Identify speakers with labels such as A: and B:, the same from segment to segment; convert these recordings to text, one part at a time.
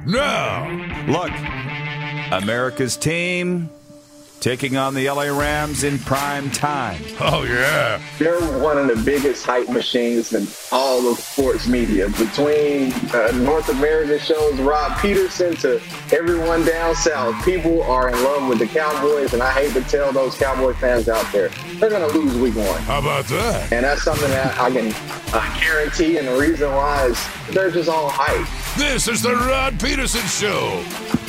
A: now.
B: Look, America's team taking on the LA Rams in prime time.
A: Oh, yeah.
C: They're one of the biggest hype machines in all of sports media. Between North American shows, Rob Peterson, to everyone down south, people are in love with the Cowboys, and I hate to tell those Cowboy fans out there, they're going to lose week 1.
A: How about that?
C: And that's something that I can guarantee, and the reason why is they're just all hype.
A: This is the Rod Peterson Show.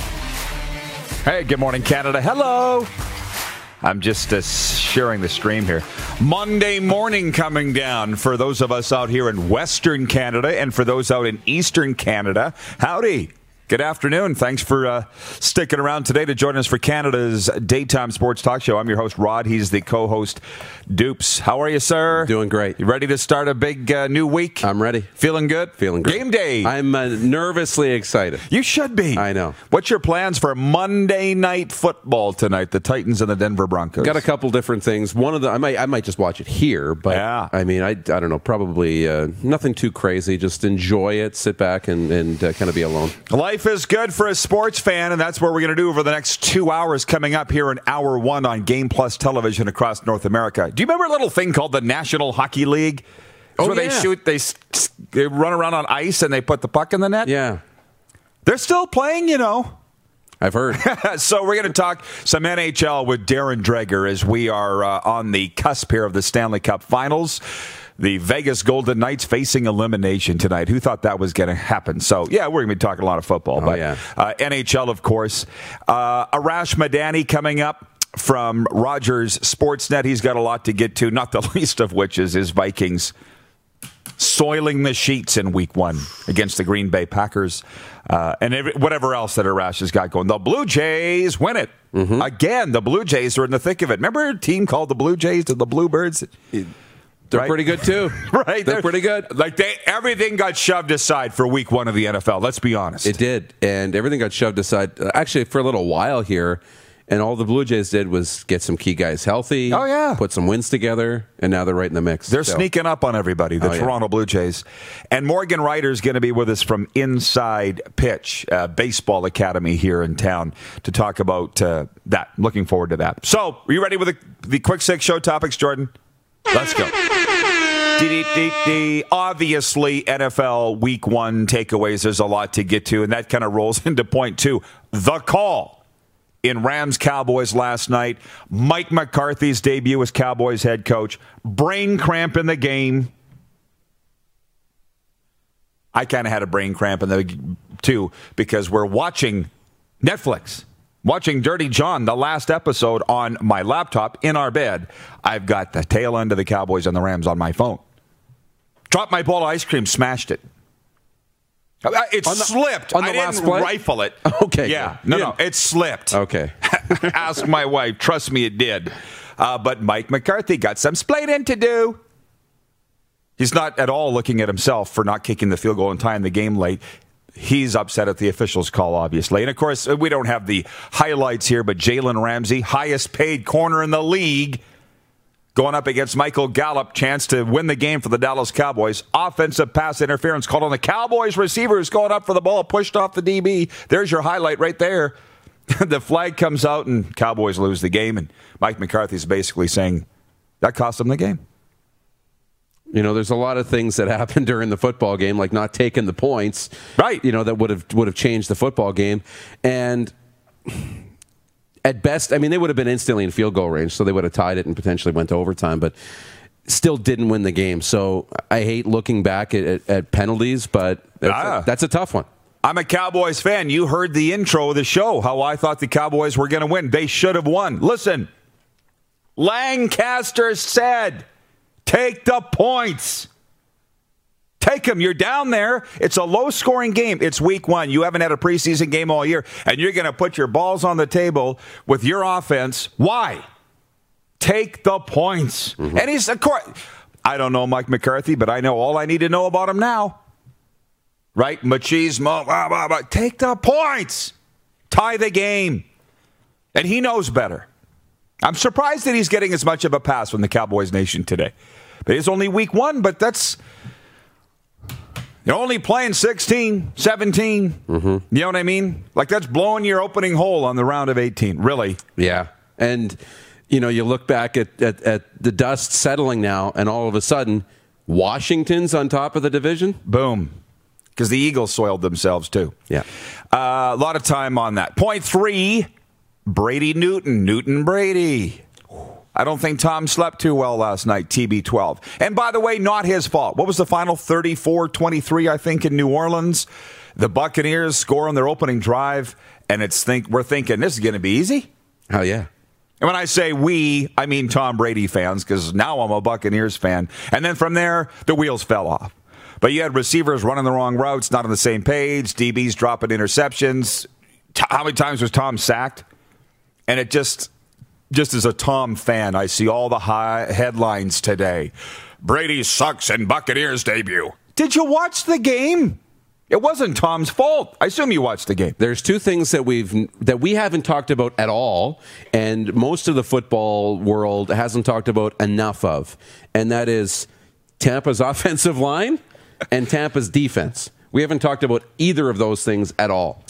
B: Hey, good morning, Canada. Hello. I'm just sharing the stream here. Monday morning coming down for those of us out here in Western Canada and for those out in Eastern Canada. Howdy. Good afternoon. Thanks for sticking around today to join us for Canada's daytime sports talk show. I'm your host, Rod. He's the co-host, Dupes. How are you, sir?
D: Doing great.
B: You ready to start a big new week?
D: I'm ready.
B: Feeling good?
D: Feeling great.
B: Game day.
D: I'm nervously excited.
B: You should be.
D: I know.
B: What's your plans for Monday Night Football tonight? The Titans and the Denver Broncos.
D: Got a couple different things. One of the I might just watch it here, but
B: yeah.
D: I mean I don't know. Probably nothing too crazy. Just enjoy it. Sit back and kind of be alone.
B: Life is good for a sports fan, and that's what we're going to do over the next 2 hours coming up here in Hour 1 on Game Plus Television across North America. Do you remember a little thing called the National Hockey League? It's where they shoot, they run around on ice and they put the puck in the net?
D: Yeah.
B: They're still playing, you know.
D: I've heard.
B: So we're going to talk some NHL with Darren Dreger as we are on the cusp here of the Stanley Cup Finals. The Vegas Golden Knights facing elimination tonight. Who thought that was going to happen? So, yeah, we're going to be talking a lot of football. NHL, of course. Arash Madani coming up from Rogers Sportsnet. He's got a lot to get to, not the least of which is his Vikings soiling the sheets in week 1 against the Green Bay Packers and whatever else that Arash has got going. The Blue Jays win it. Mm-hmm. Again, the Blue Jays are in the thick of it. Remember a team called the Blue Jays to the Bluebirds?
D: They're pretty good, too.
B: Right.
D: They're pretty good.
B: Like everything got shoved aside for week 1 of the NFL. Let's be honest.
D: It did. And everything got shoved aside, actually, for a little while here. And all the Blue Jays did was get some key guys healthy.
B: Oh, yeah.
D: Put some wins together. And now they're right in the mix.
B: They're sneaking up on everybody, the Toronto Blue Jays. And Morgan Ryder's going to be with us from Inside Pitch, Baseball Academy here in town to talk about that. Looking forward to that. So, are you ready with the Quick Six Show topics, Jordan? Let's go. Obviously, NFL Week 1 takeaways, there's a lot to get to, and that kind of rolls into point 2. The call in Rams-Cowboys last night. Mike McCarthy's debut as Cowboys head coach. Brain cramp in the game. I kind of had a brain cramp in the too because we're watching Netflix. Watching Dirty John, the last episode on my laptop in our bed. I've got the tail end of the Cowboys and the Rams on my phone. Dropped my bowl of ice cream, smashed it. It slipped.
D: On the
B: I
D: last
B: didn't
D: play?
B: rifle it.
D: Okay.
B: Yeah. No, it slipped.
D: Okay.
B: Ask my wife. Trust me, it did. But Mike McCarthy got some splaining to do. He's not at all looking at himself for not kicking the field goal and tying the game late. He's upset at the officials' call, obviously. And, of course, we don't have the highlights here, but Jalen Ramsey, highest paid corner in the league, going up against Michael Gallup, chance to win the game for the Dallas Cowboys. Offensive pass interference called on the Cowboys receiver who's going up for the ball, pushed off the DB. There's your highlight right there. The flag comes out and Cowboys lose the game. And Mike McCarthy's basically saying that cost them the game.
D: You know, there's a lot of things that happened during the football game, like not taking the points,
B: right?
D: You know, that would have changed the football game. And at best, I mean, they would have been instantly in field goal range, so they would have tied it and potentially went to overtime, but still didn't win the game. So I hate looking back at penalties, but that's a tough one.
B: I'm a Cowboys fan. You heard the intro of the show, how I thought the Cowboys were going to win. They should have won. Listen, Lancaster said, take the points. Take them. You're down there. It's a low-scoring game. It's week 1. You haven't had a preseason game all year, and you're going to put your balls on the table with your offense. Why? Take the points. Mm-hmm. And he's, of course, I don't know Mike McCarthy, but I know all I need to know about him now. Right? Machismo. Blah, blah, blah. Take the points. Tie the game. And he knows better. I'm surprised that he's getting as much of a pass from the Cowboys Nation today. But it's only week 1, but that's... You're only playing 16, 17. Mm-hmm. You know what I mean? Like, that's blowing your opening hole on the round of 18. Really?
D: Yeah. And, you look back at the dust settling now, and all of a sudden, Washington's on top of the division?
B: Boom. Because the Eagles soiled themselves, too.
D: Yeah.
B: A lot of time on that. Point 3, Brady Newton Brady. I don't think Tom slept too well last night, TB12. And by the way, not his fault. What was the final? 34-23, I think, in New Orleans. The Buccaneers score on their opening drive, and we're thinking this is going to be easy.
D: Hell yeah.
B: And when I say we, I mean Tom Brady fans, because now I'm a Buccaneers fan. And then from there, the wheels fell off. But you had receivers running the wrong routes, not on the same page, DBs dropping interceptions. How many times was Tom sacked? And it just as a Tom fan, I see all the high headlines today. Brady sucks in Buccaneers debut. Did you watch the game? It wasn't Tom's fault. I assume you watched the game.
D: There's two things that we haven't talked about at all, and most of the football world hasn't talked about enough of, and that is Tampa's offensive line and Tampa's defense. We haven't talked about either of those things at all.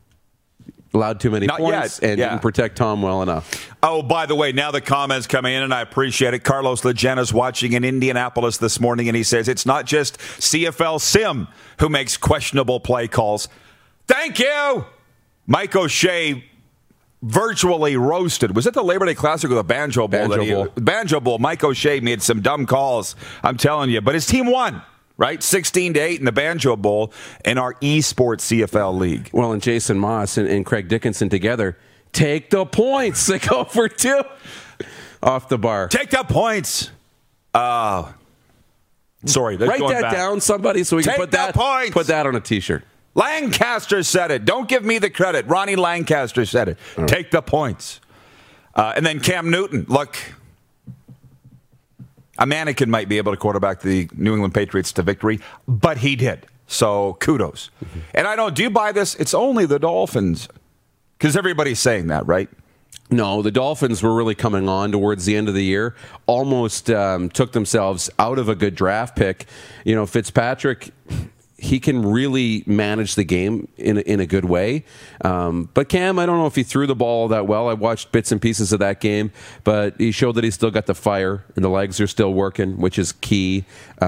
D: Allowed too many points and didn't protect Tom well enough.
B: Oh, by the way, now the comments coming in, and I appreciate it. Carlos Legena's watching in Indianapolis this morning, and he says it's not just CFL Sim who makes questionable play calls. Thank you! Mike O'Shea virtually roasted. Was it the Labor Day Classic or the Banjo Bowl? Banjo Bowl. Mike O'Shea made some dumb calls, I'm telling you. But his team won. Right? 16-8 in the Banjo Bowl in our eSports CFL League.
D: Well, and Jason Moss and Craig Dickinson together take the points. They go for 2 off the bar.
B: Take the points. Sorry.
D: Write that down, somebody, so we can put that on a T-shirt.
B: Lancaster said it. Don't give me the credit. Ronnie Lancaster said it. Right. Take the points. And then Cam Newton. Look, a mannequin might be able to quarterback the New England Patriots to victory, but he did. So kudos. Mm-hmm. And do you buy this? It's only the Dolphins. Because everybody's saying that, right?
D: No, the Dolphins were really coming on towards the end of the year. Almost took themselves out of a good draft pick. Fitzpatrick, he can really manage the game in a good way. But Cam, I don't know if he threw the ball that well. I watched bits and pieces of that game, but he showed that he's still got the fire, and the legs are still working, which is key.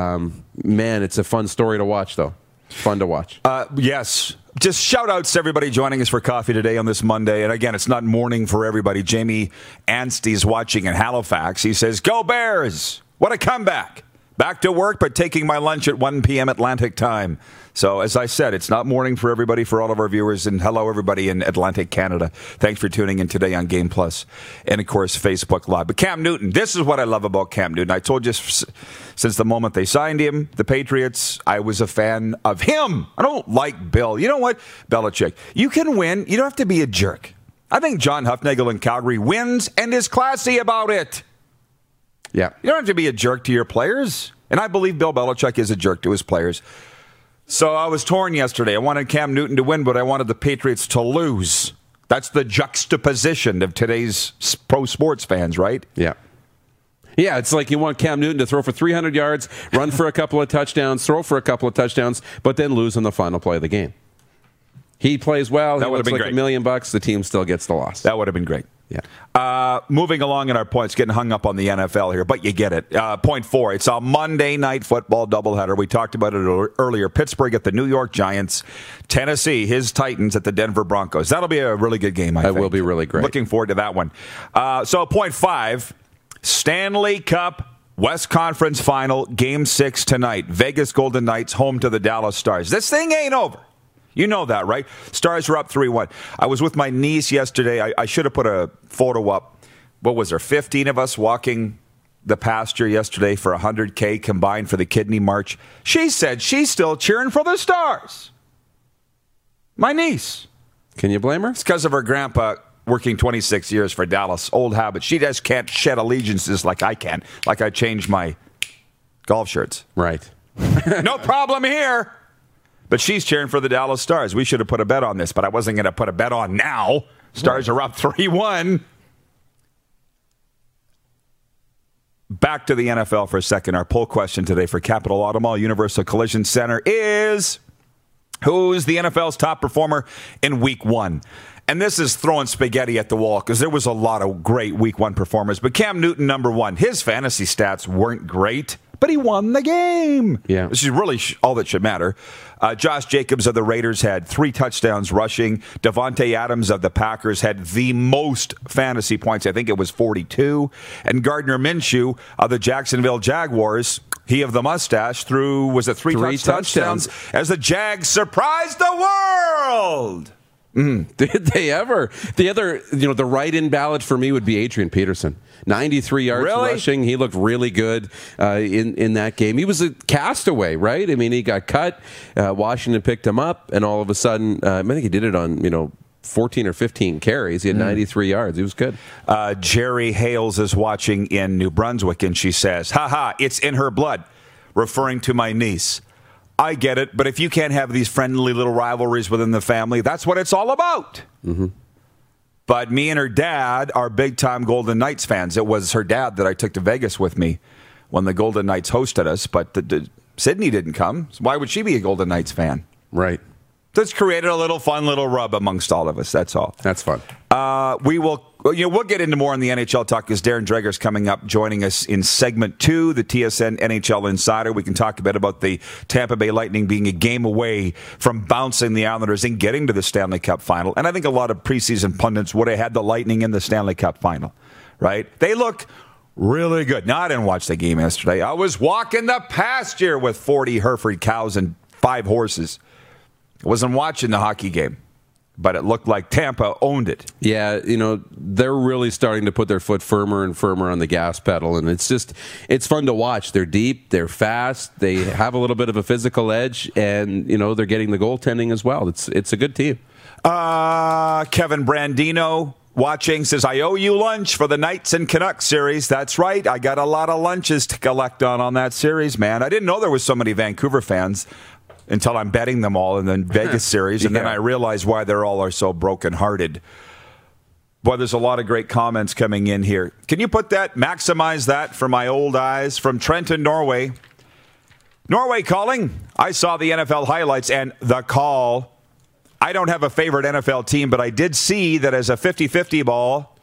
D: Man, it's a fun story to watch, though. Fun to watch.
B: Yes. Just shout-outs to everybody joining us for coffee today on this Monday. And again, it's not morning for everybody. Jamie Anstey's watching in Halifax. He says, "Go Bears! What a comeback! Back to work, but taking my lunch at 1 p.m. Atlantic time." So, as I said, it's not morning for everybody, for all of our viewers, and hello, everybody in Atlantic Canada. Thanks for tuning in today on Game Plus and, of course, Facebook Live. But Cam Newton, this is what I love about Cam Newton. I told you since the moment they signed him, the Patriots, I was a fan of him. I don't like Bill. You know what? Belichick, you can win. You don't have to be a jerk. I think John Hufnagel in Calgary wins and is classy about it.
D: Yeah.
B: You don't have to be a jerk to your players. And I believe Bill Belichick is a jerk to his players. So I was torn yesterday. I wanted Cam Newton to win, but I wanted the Patriots to lose. That's the juxtaposition of today's pro sports fans, right?
D: Yeah. Yeah, it's like you want Cam Newton to throw for 300 yards, run for a couple of touchdowns, throw for a couple of touchdowns, but then lose in the final play of the game. He plays well. That would have been like $1 million. The team still gets the loss.
B: That would have been great.
D: Yeah.
B: Moving along in our points, getting hung up on the NFL here, but you get it. Point 4, it's a Monday night football doubleheader. We talked about it earlier. Pittsburgh at the New York Giants. Tennessee, his Titans at the Denver Broncos. That'll be a really good game, I think.
D: It will be really great.
B: Looking forward to that one. So point 5, Stanley Cup West Conference Final, Game 6 tonight. Vegas Golden Knights home to the Dallas Stars. This thing ain't over. You know that, right? Stars are up 3-1. I was with my niece yesterday. I should have put a photo up. What was there, 15 of us walking the pasture yesterday for 100K combined for the Kidney March. She said she's still cheering for the Stars. My niece.
D: Can you blame her?
B: It's because of her grandpa working 26 years for Dallas. Old habit. She just can't shed allegiances like I can. Like I changed my golf shirts.
D: Right.
B: No problem here. But she's cheering for the Dallas Stars. We should have put a bet on this, but I wasn't going to put a bet on now. Stars are up 3-1. Back to the NFL for a second. Our poll question today for Capital Auto Mall Universal Collision Center is, who's the NFL's top performer in Week 1? And this is throwing spaghetti at the wall because there was a lot of great Week 1 performers. But Cam Newton, number 1. His fantasy stats weren't great, but he won the game.
D: Yeah.
B: This is really all that should matter. Josh Jacobs of the Raiders had 3 touchdowns rushing. Devontae Adams of the Packers had the most fantasy points. I think it was 42. And Gardner Minshew of the Jacksonville Jaguars, he of the mustache, threw, was it 3 touchdowns as the Jags surprised the world.
D: Did they ever? The other, the write-in ballot for me would be Adrian Peterson. 93 yards rushing. He looked really good in that game. He was a castaway, right? I mean, he got cut. Washington picked him up, and all of a sudden, I think he did it on, 14 or 15 carries. He had 93 yards. He was good.
B: Jerry Hales is watching in New Brunswick, and she says, "Ha, it's in her blood," referring to my niece. I get it, but if you can't have these friendly little rivalries within the family, that's what it's all about. Mm-hmm. But me and her dad are big-time Golden Knights fans. It was her dad that I took to Vegas with me when the Golden Knights hosted us, but Sydney didn't come. So why would she be a Golden Knights fan?
D: Right.
B: That's created a little fun little rub amongst all of us. That's all.
D: That's fun.
B: We'll get into more on the NHL talk because Darren Dreger's coming up, joining us in segment 2, the TSN NHL Insider. We can talk a bit about the Tampa Bay Lightning being a game away from bouncing the Islanders and getting to the Stanley Cup final. And I think a lot of preseason pundits would have had the Lightning in the Stanley Cup final, right? They look really good. Now, I didn't watch the game yesterday. I was walking the pasture with 40 Hereford cows and 5 horses. I wasn't watching the hockey game, but it looked like Tampa owned it.
D: Yeah, they're really starting to put their foot firmer and firmer on the gas pedal, and it's fun to watch. They're deep, they're fast, they have a little bit of a physical edge, and, they're getting the goaltending as well. It's a good team.
B: Kevin Brandino watching says, I owe you lunch for the Knights and Canucks series. That's right. I got a lot of lunches to collect on that series, man. I didn't know there was so many Vancouver fans until I'm betting them all in the Vegas series, and then I realize why they're all are so brokenhearted. Boy, there's a lot of great comments coming in here. Can you maximize that for my old eyes? From Trenton, Norway. Norway calling. I saw the NFL highlights and the call. I don't have a favorite NFL team, but I did see that as a 50-50 ball,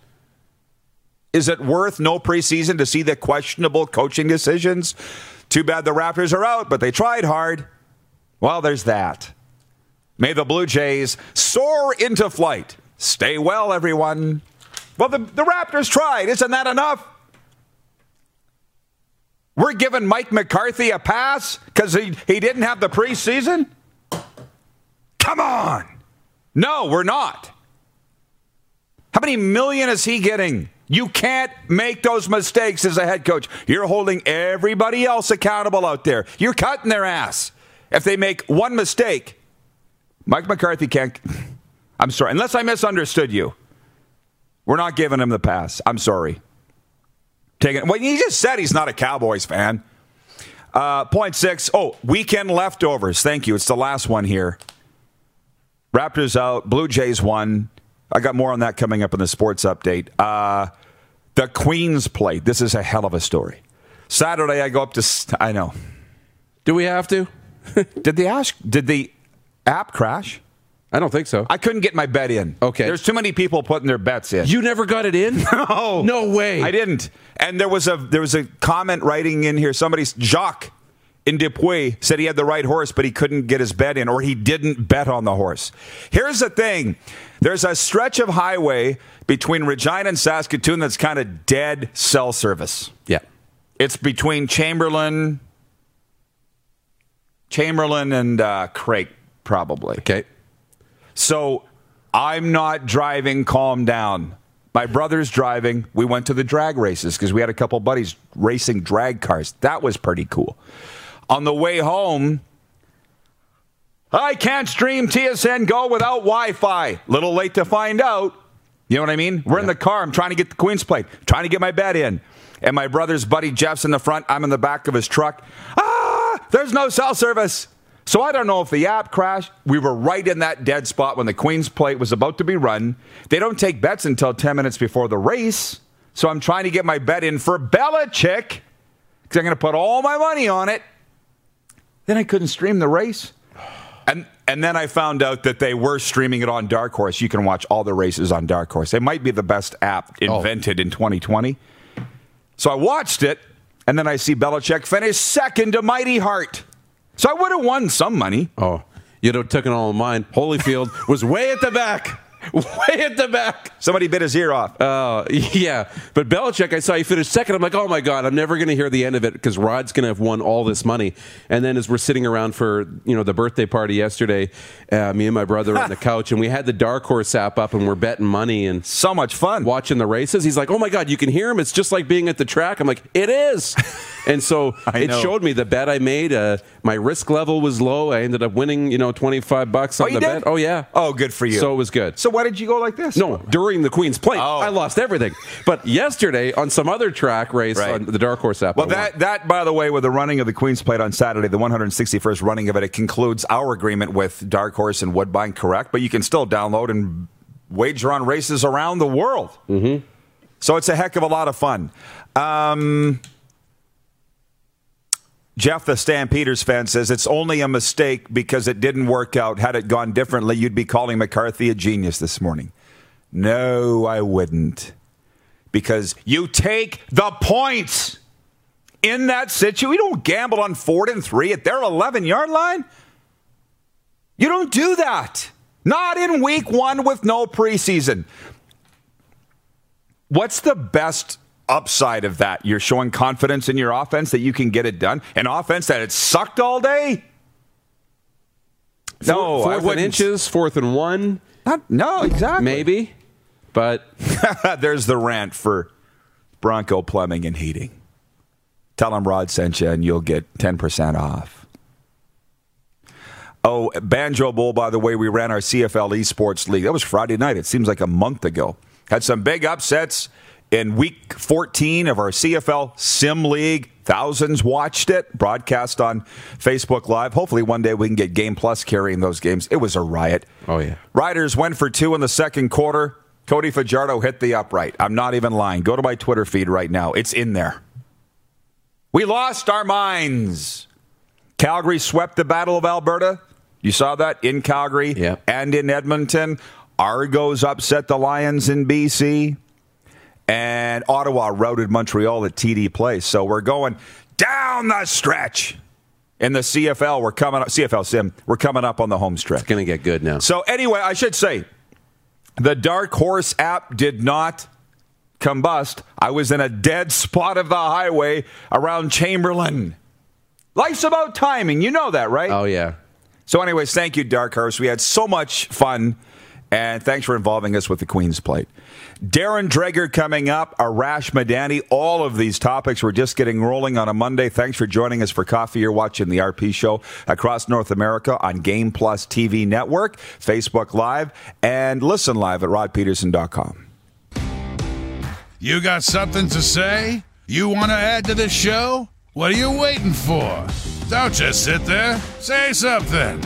B: is it worth no preseason to see the questionable coaching decisions? Too bad the Raptors are out, but they tried hard. Well, there's that. May the Blue Jays soar into flight. Stay well, everyone. Well, the Raptors tried. Isn't that enough? We're giving Mike McCarthy a pass because he didn't have the preseason? Come on. No, we're not. How many million is he getting? You can't make those mistakes as a head coach. You're holding everybody else accountable out there. You're cutting their ass. If they make one mistake, Mike McCarthy can't. I'm sorry. Unless I misunderstood you. We're not giving him the pass. I'm sorry. Well, he just said he's not a Cowboys fan. Point 6. Oh, weekend leftovers. Thank you. It's the last one here. Raptors out. Blue Jays won. I got more on that coming up in the sports update. The Queens played. This is a hell of a story. Saturday, I go up to. I know.
D: Do we have to?
B: Did the app crash?
D: I don't think so.
B: I couldn't get my bet in.
D: Okay.
B: There's too many people putting their bets in.
D: You never got it in?
B: No.
D: No way.
B: I didn't. And there was a comment writing in here. Jacques in Depuis said he had the right horse, but he couldn't get his bet in, or he didn't bet on the horse. Here's the thing. There's a stretch of highway between Regina and Saskatoon that's kind of dead cell service.
D: Yeah.
B: It's between Chamberlain and Craig, probably.
D: Okay.
B: So I'm not driving calm down. My brother's driving. We went to the drag races because we had a couple buddies racing drag cars. That was pretty cool. On the way home, I can't stream TSN Go without Wi-Fi. Little late to find out. You know what I mean? We're in the car. I'm trying to get the Queen's plate. Trying to get my bet in. And my brother's buddy Jeff's in the front. I'm in the back of his truck. There's no cell service. So I don't know if the app crashed. We were right in that dead spot when the Queen's plate was about to be run. They don't take bets until 10 minutes before the race. So I'm trying to get my bet in for Belichick. because I'm going to put all my money on it. Then I couldn't stream the race. And then I found out that they were streaming it on Dark Horse. You can watch all the races on Dark Horse. It might be the best app invented in 2020. So I watched it, and then I see Belichick finish second to Mighty Hart. So I would have won some money.
D: Oh, you'd have taken all of mine. Holyfield was way at the back. Way at the back.
B: Somebody bit his ear off.
D: Yeah. But Belichick, I saw he finished second. I'm like, oh, my God, I'm never going to hear the end of it because Rod's going to have won all this money. And then as we're sitting around for the birthday party yesterday, me and my brother on the couch, and we had the Dark Horse app up, and we're betting money and
B: so much fun
D: watching the races. He's like, oh, my God, you can hear him. It's just like being at the track. I'm like, it is. And so it showed me the bet I made. My risk level was low. I ended up winning, $25 on the bet. Oh, yeah.
B: Oh, good for you.
D: So it was good.
B: So why did you go like this?
D: No, during the Queen's Plate, I lost everything. But yesterday, on some other track race on the Dark Horse app.
B: Well, that, by the way, with the running of the Queen's Plate on Saturday, the 161st running of it concludes our agreement with Dark Horse and Woodbine, correct? But you can still download and wager on races around the world.
D: Mm-hmm.
B: So it's a heck of a lot of fun. Jeff, the Stampeders fan, says it's only a mistake because it didn't work out. Had it gone differently, you'd be calling McCarthy a genius this morning. No, I wouldn't. Because you take the points in that situation. You don't gamble on 4th and 3 at their 11-yard line. You don't do that. Not in week 1 with no preseason. What's the best upside of that? You're showing confidence in your offense that you can get it done. An offense that it sucked all day? No,
D: fourth and inches, 4th and 1.
B: No, exactly.
D: Maybe, but
B: there's the rant for Bronco Plumbing and Heating. Tell them Rod sent you and you'll get 10% off. Oh, Banjo Bowl, by the way, we ran our CFL Esports League. That was Friday night. It seems like a month ago. Had some big upsets. In week 14 of our CFL Sim League, thousands watched it, broadcast on Facebook Live. Hopefully one day we can get Game Plus carrying those games. It was a riot.
D: Oh, yeah.
B: Riders went for 2 in the second quarter. Cody Fajardo hit the upright. I'm not even lying. Go to my Twitter feed right now. It's in there. We lost our minds. Calgary swept the Battle of Alberta. You saw that in Calgary and in Edmonton. Argos upset the Lions in BC. And Ottawa routed Montreal at TD Place. So we're going down the stretch. In the CFL, we're coming up. CFL Sim, we're coming up on the home stretch.
D: It's going to get good now.
B: So anyway, I should say, the Dark Horse app did not combust. I was in a dead spot of the highway around Chamberlain. Life's about timing. You know that, right?
D: Oh, yeah.
B: So anyways, thank you, Dark Horse. We had so much fun. And thanks for involving us with the Queen's Plate. Darren Dreger coming up, Arash Madani. All of these topics we're just getting rolling on a Monday. Thanks for joining us for coffee. You're watching the RP Show across North America on Game Plus TV Network, Facebook Live, and listen live at rodpeterson.com.
A: You got something to say? You want to add to the show? What are you waiting for? Don't just sit there. Say something.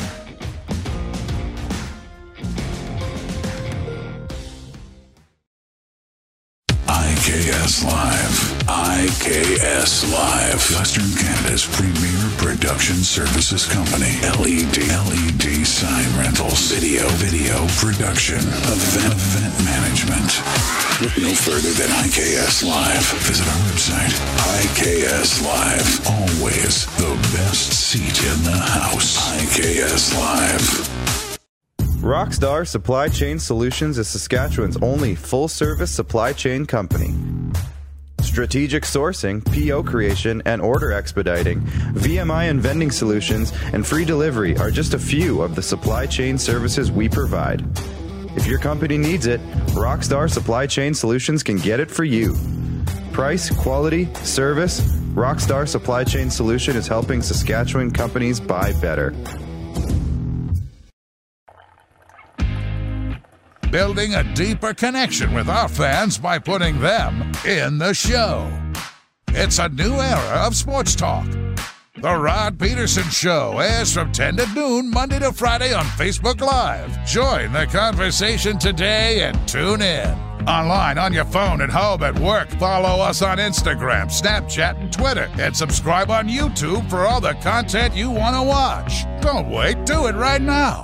A: IKS Live. IKS Live. Western Canada's premier production services company. LED sign rentals. Video production. Event management. Look no further than IKS Live. Visit our website. IKS Live. Always the best seat in the house. IKS Live.
E: Rockstar Supply Chain Solutions is Saskatchewan's only full-service supply chain company. Strategic sourcing, PO creation, and order expediting, VMI and vending solutions, and free delivery are just a few of the supply chain services we provide. If your company needs it, Rockstar Supply Chain Solutions can get it for you. Price, quality, service, Rockstar Supply Chain Solution is helping Saskatchewan companies buy better.
A: Building a deeper connection with our fans by putting them in the show. It's a new era of sports talk. The Rod Peterson Show airs from 10 to noon, Monday to Friday on Facebook Live. Join the conversation today and tune in.
F: Online, on your phone, at home, at work. Follow us on Instagram, Snapchat, and Twitter. And subscribe on YouTube for all the content you want to watch. Don't wait. Do it right now.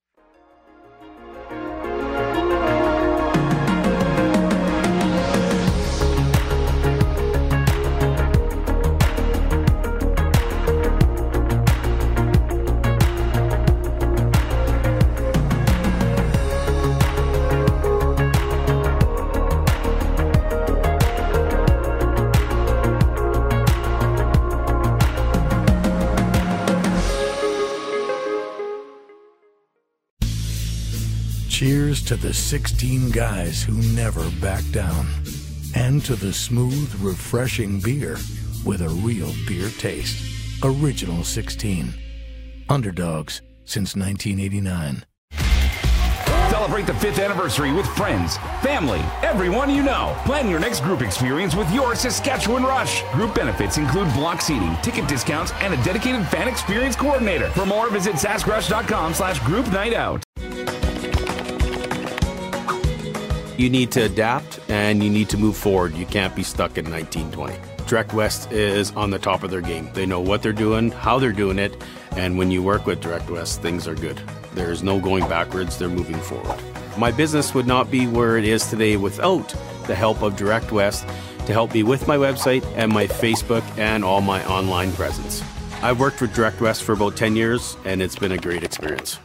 F: Cheers to the 16 guys who never back down. And to the smooth, refreshing beer with a real beer taste. Original 16. Underdogs since 1989.
G: Celebrate the 5th anniversary with friends, family, everyone you know. Plan your next group experience with your Saskatchewan Rush. Group benefits include block seating, ticket discounts, and a dedicated fan experience coordinator. For more, visit saskrush.com/group night out.
H: You need to adapt and you need to move forward. You can't be stuck in 1920. Direct West is on the top of their game. They know what they're doing, how they're doing it, and when you work with Direct West, things are good. There's no going backwards, they're moving forward. My business would not be where it is today without the help of Direct West to help me with my website and my Facebook and all my online presence. I've worked with Direct West for about 10 years, and it's been a great experience.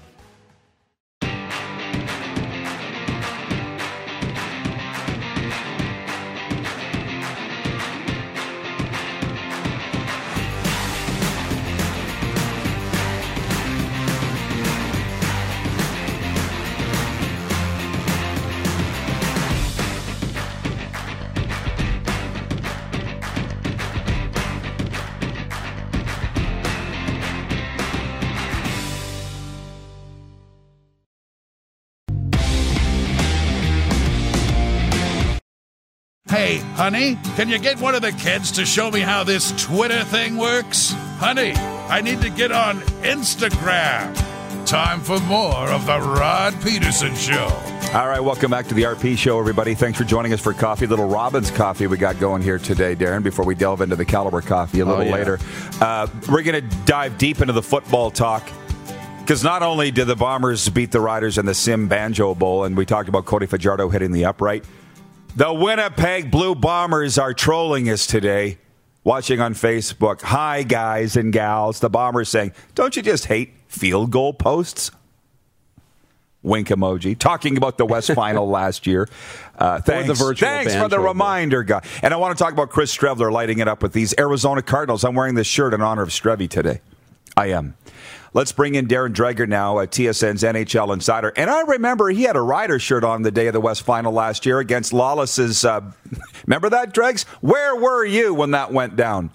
F: Hey, honey, can you get one of the kids to show me how this Twitter thing works? Honey, I need to get on Instagram. Time for more of the Rod Peterson Show.
B: All right, welcome back to the RP Show, everybody. Thanks for joining us for coffee. Little Robbins coffee we got going here today, Darren, before we delve into the Caliber coffee a little later. We're going to dive deep into the football talk. Because not only did the Bombers beat the Riders in the Sim Banjo Bowl, and we talked about Cody Fajardo hitting the upright, the Winnipeg Blue Bombers are trolling us today, watching on Facebook. Hi, guys and gals. The Bombers saying, don't you just hate field goal posts? Wink emoji. Talking about the West Final last year. Thanks for the reminder, guy. And I want to talk about Chris Streveler lighting it up with these Arizona Cardinals. I'm wearing this shirt in honor of Strevy today. I am. Let's bring in Darren Dreger now, TSN's NHL insider. And I remember he had a Rider shirt on the day of the West Final last year against Lawless's. Remember that, Dregs? Where were you when that went down?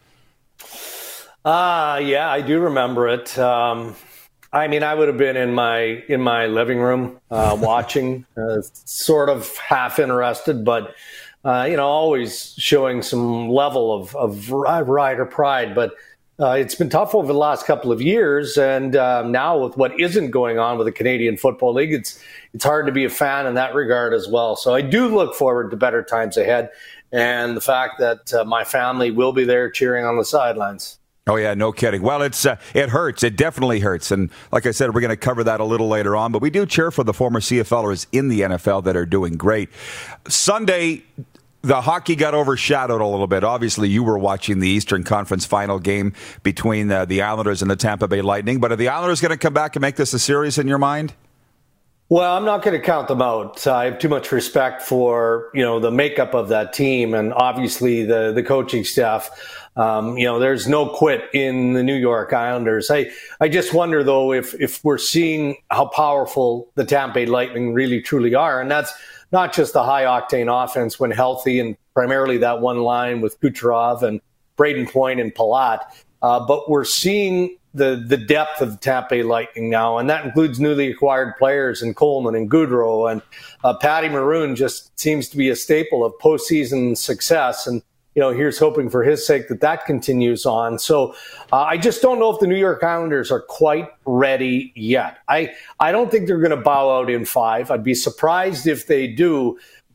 I: Yeah, I do remember it. I mean, I would have been in my living room watching, sort of half interested, but always showing some level of Rider pride. But it's been tough over the last couple of years, and now with what isn't going on with the Canadian Football League, it's hard to be a fan in that regard as well. So I do look forward to better times ahead, and the fact that my family will be there cheering on the sidelines.
B: Oh, yeah, no kidding. Well, it hurts. It definitely hurts. And like I said, we're going to cover that a little later on. But we do cheer for the former CFLers in the NFL that are doing great. Sunday, the hockey got overshadowed a little bit. Obviously, you were watching the Eastern Conference final game between the Islanders and the Tampa Bay Lightning. But are the Islanders going to come back and make this a series in your mind?
I: Well, I'm not going to count them out. I have too much respect for, the makeup of that team and obviously the coaching staff. There's no quit in the New York Islanders. I just wonder, though, if we're seeing how powerful the Tampa Bay Lightning really, truly are. And that's not just the high-octane offense when healthy and primarily that one line with Kucherov and Braden Point and Palat. But we're seeing the depth of the Tampa Bay Lightning now, and that includes newly acquired players in Coleman and Goudreau. And Patty Maroon just seems to be a staple of postseason success. And here's hoping for his sake that continues on. So I just don't know if the New York Islanders are quite ready yet. I don't think they're going to bow out in 5. I'd be surprised if they do.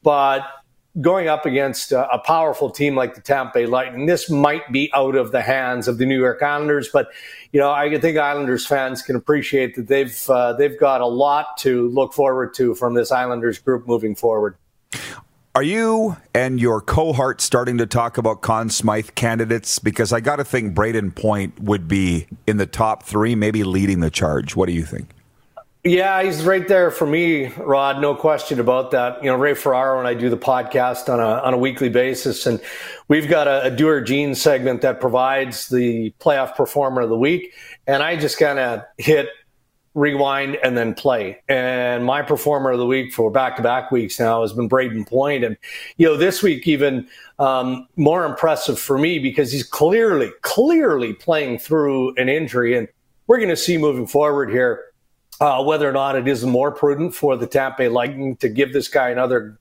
I: but going up against a powerful team like the Tampa Bay Lightning, this might be out of the hands of the New York Islanders. But, I think Islanders fans can appreciate that they've got a lot to look forward to from this Islanders group moving forward.
B: Are you and your cohort starting to talk about Conn Smythe candidates? Because I got to think Braden Point would be in the top 3, maybe leading the charge. What do you think?
I: Yeah, he's right there for me, Rod. No question about that. Ray Ferraro and I do the podcast on a weekly basis, and we've got a Do or Gene segment that provides the playoff performer of the week. And I just kind of hit rewind and then play. And my performer of the week for back-to-back weeks now has been Braden Point. And, this week even more impressive for me because he's clearly playing through an injury. And we're going to see moving forward here whether or not it is more prudent for the Tampa Bay Lightning to give this guy another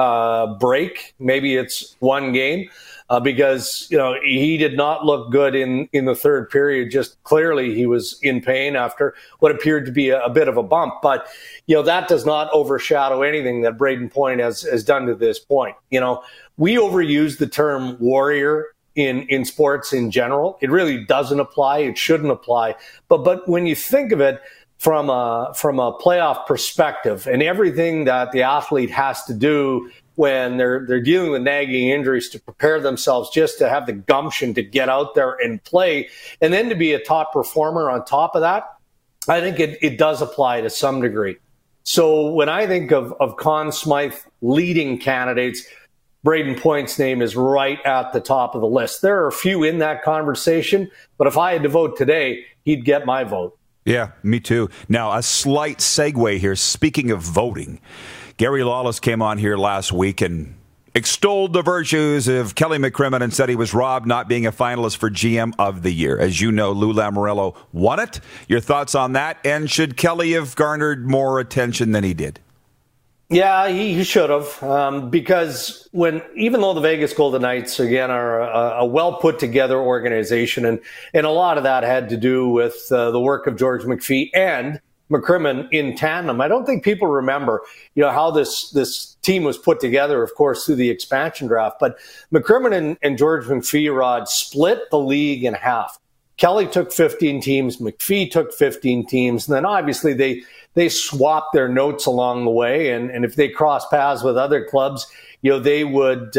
I: break. Maybe it's one game because, he did not look good in the third period. Just clearly he was in pain after what appeared to be a bit of a bump. But, that does not overshadow anything that Braden Point has done to this point. We overuse the term warrior in sports in general. It really doesn't apply. It shouldn't apply. But when you think of it, from a playoff perspective and everything that the athlete has to do when they're dealing with nagging injuries to prepare themselves just to have the gumption to get out there and play and then to be a top performer on top of that, I think it does apply to some degree. So when I think of Conn Smythe leading candidates, Braden Point's name is right at the top of the list. There are a few in that conversation, but if I had to vote today, he'd get my vote.
B: Yeah, me too. Now, a slight segue here. Speaking of voting, Gary Lawless came on here last week and extolled the virtues of Kelly McCrimmon and said he was robbed not being a finalist for GM of the Year. As you know, Lou Lamoriello won it. Your thoughts on that? And should Kelly have garnered more attention than he did?
I: Yeah, he should have, because even though the Vegas Golden Knights, again, are a well put together organization, and a lot of that had to do with the work of George McPhee and McCrimmon in tandem. I don't think people remember, how this team was put together, of course, through the expansion draft. But McCrimmon and George McPhee, Rod, split the league in half. Kelly took 15 teams, McPhee took 15 teams, and then obviously they swapped their notes along the way, and if they crossed paths with other clubs, they would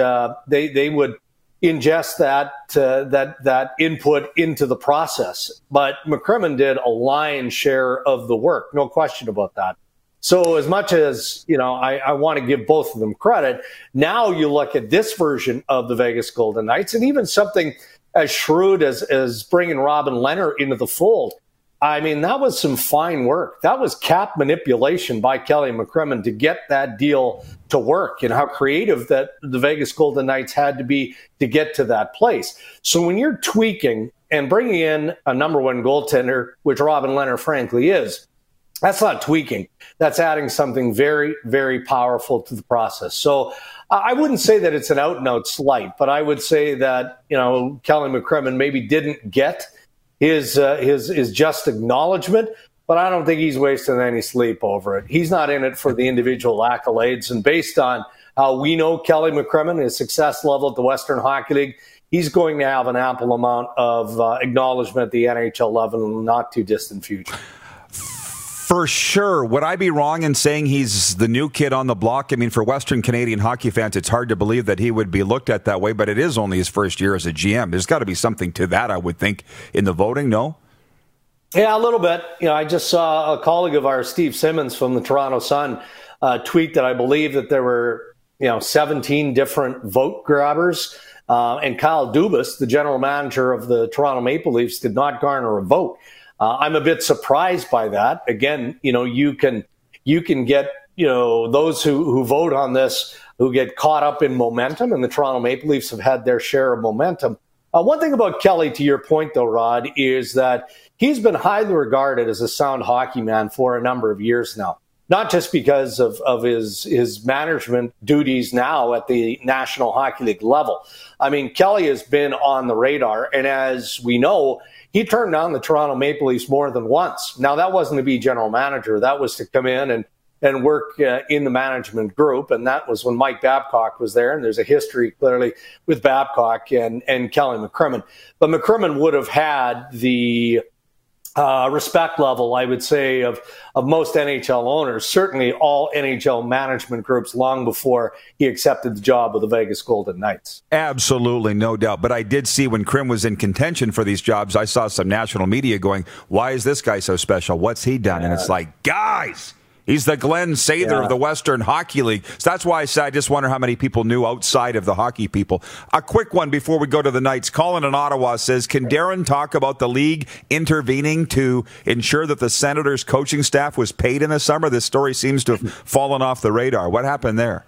I: ingest that input into the process. But McCrimmon did a lion's share of the work, no question about that. So as much as I want to give both of them credit, now you look at this version of the Vegas Golden Knights, and even something as shrewd as bringing Robin Lehner into the fold. I mean, that was some fine work. That was cap manipulation by Kelly McCrimmon to get that deal to work, and how creative that the Vegas Golden Knights had to be to get to that place. So when you're tweaking and bringing in a number one goaltender, which Robin Lehner frankly is, that's not tweaking. That's adding something very, very powerful to the process. So I wouldn't say that it's an out-and-out slight, but I would say that, Kelly McCrimmon maybe didn't get his just acknowledgement, but I don't think he's wasting any sleep over it. He's not in it for the individual accolades. And based on how we know Kelly McCrimmon, his success level at the Western Hockey League, he's going to have an ample amount of acknowledgement at the NHL level in the not too distant future.
B: For sure. Would I be wrong in saying he's the new kid on the block? I mean, for Western Canadian hockey fans, it's hard to believe that he would be looked at that way, but it is only his first year as a GM. There's got to be something to that, I would think, in the voting, no?
I: Yeah, a little bit. I just saw a colleague of ours, Steve Simmons from the Toronto Sun, tweet that I believe that there were 17 different vote grabbers, and Kyle Dubas, the general manager of the Toronto Maple Leafs, did not garner a vote. I'm a bit surprised by that. Again, you can get, those who vote on this, who get caught up in momentum, and the Toronto Maple Leafs have had their share of momentum. One thing about Kelly, to your point though, Rod, is that he's been highly regarded as a sound hockey man for a number of years now. Not just because of his management duties now at the National Hockey League level. I mean, Kelly has been on the radar, and as we know, he turned down the Toronto Maple Leafs more than once. Now, that wasn't to be general manager. That was to come in and work in the management group. And that was when Mike Babcock was there. And there's a history clearly with Babcock and Kelly McCrimmon. But McCrimmon would have had the respect level, I would say, of most NHL owners, certainly all NHL management groups, long before he accepted the job with the Vegas Golden Knights.
B: Absolutely, no doubt. But I did see when Krim was in contention for these jobs, I saw some national media going, why is this guy so special? What's he done? And it's like, guys, he's the Glenn Sather of the Western Hockey League. So that's why I said I just wonder how many people knew outside of the hockey people. A quick one before we go to the Knights. Colin in Ottawa says, can Darren talk about the league intervening to ensure that the Senators coaching staff was paid in the summer? This story seems to have fallen off the radar. What happened there?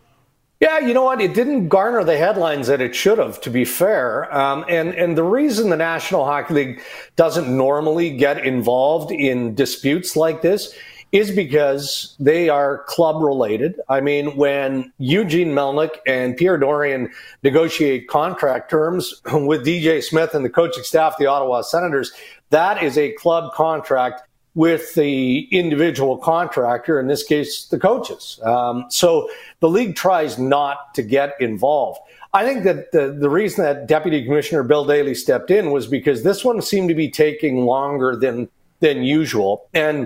I: Yeah, you know what? It didn't garner the headlines that it should have, to be fair. And the reason the National Hockey League doesn't normally get involved in disputes like this is because they are club related. I mean, when Eugene Melnyk and Pierre Dorion negotiate contract terms with DJ Smith and the coaching staff of the Ottawa Senators, that is a club contract with the individual contractor, in this case, the coaches. So the league tries not to get involved. I think that the reason that Deputy Commissioner Bill Daly stepped in was because this one seemed to be taking longer than usual. And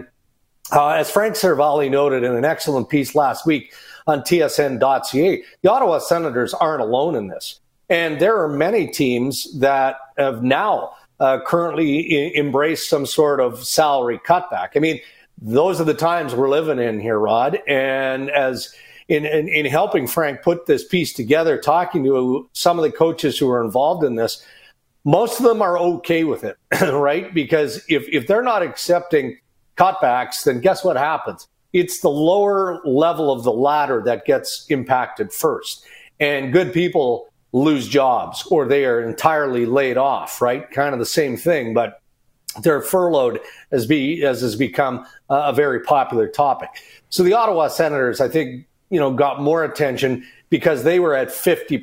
I: as Frank Cervalli noted in an excellent piece last week on TSN.ca, the Ottawa Senators aren't alone in this. And there are many teams that have now currently embraced some sort of salary cutback. I mean, those are the times we're living in here, Rod. And as in helping Frank put this piece together, talking to some of the coaches who are involved in this, most of them are okay with it, right? Because if they're not accepting cutbacks, then guess what happens? It's the lower level of the ladder that gets impacted first. And good people lose jobs, or they are entirely laid off, right? Kind of the same thing, but they're furloughed, as has become a very popular topic. So the Ottawa Senators, I think, got more attention because they were at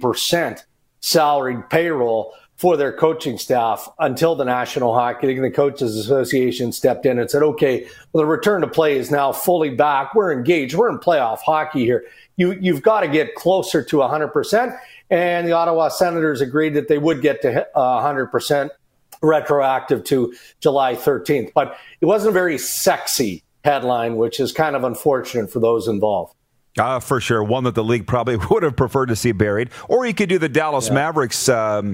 I: 50% salaried payroll for their coaching staff until the National Hockey League and the Coaches Association stepped in and said, okay, well, the return to play is now fully back. We're engaged. We're in playoff hockey here. You've got to get closer to 100%. And the Ottawa Senators agreed that they would get to 100% retroactive to July 13th. But it wasn't a very sexy headline, which is kind of unfortunate for those involved.
B: For sure. One that the league probably would have preferred to see buried. Or you could do the Dallas Mavericks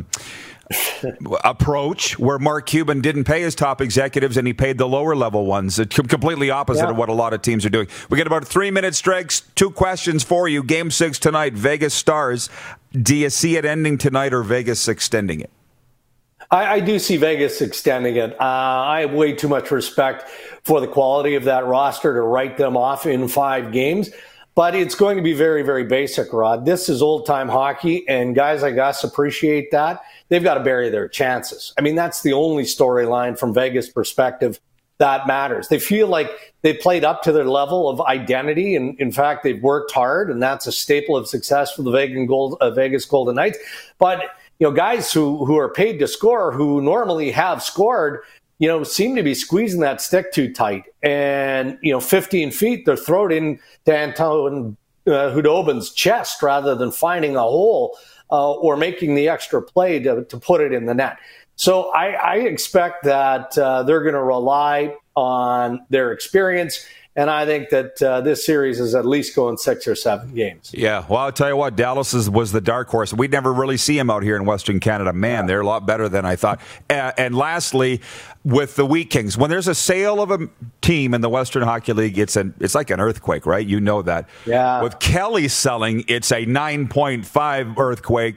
B: approach, where Mark Cuban didn't pay his top executives and he paid the lower level ones. It's completely opposite of what a lot of teams are doing. We get about 3 minutes, Dregs. 2 questions for you. Game 6 tonight, Vegas Stars. Do you see it ending tonight or Vegas extending it?
I: I do see Vegas extending it. I have way too much respect for the quality of that roster to write them off in 5 games. But it's going to be very, very basic, Rod. This is old-time hockey, and guys like us appreciate that. They've got to bury their chances. I mean, that's the only storyline from Vegas' perspective that matters. They feel like they played up to their level of identity, and in fact, they've worked hard, and that's a staple of success for the Vegas Golden Knights. But guys who are paid to score, who normally have scored, seem to be squeezing that stick too tight. And, 15 feet, they're thrown in to Anton Hudobin's chest rather than finding a hole or making the extra play to put it in the net. So I expect that they're going to rely on their experience. And I think that this series is at least going 6 or 7 games.
B: Yeah, well, I'll tell you what, Dallas was the dark horse. We'd never really see them out here in Western Canada. Man, they're a lot better than I thought. And lastly, with the Wheat Kings, when there's a sale of a team in the Western Hockey League, it's like an earthquake, right? You know that. Yeah. With Kelly selling, it's a 9.5 earthquake.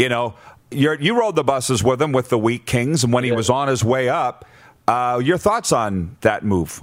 B: You rode the buses with him with the Wheat Kings, and when he was on his way up, your thoughts on that move?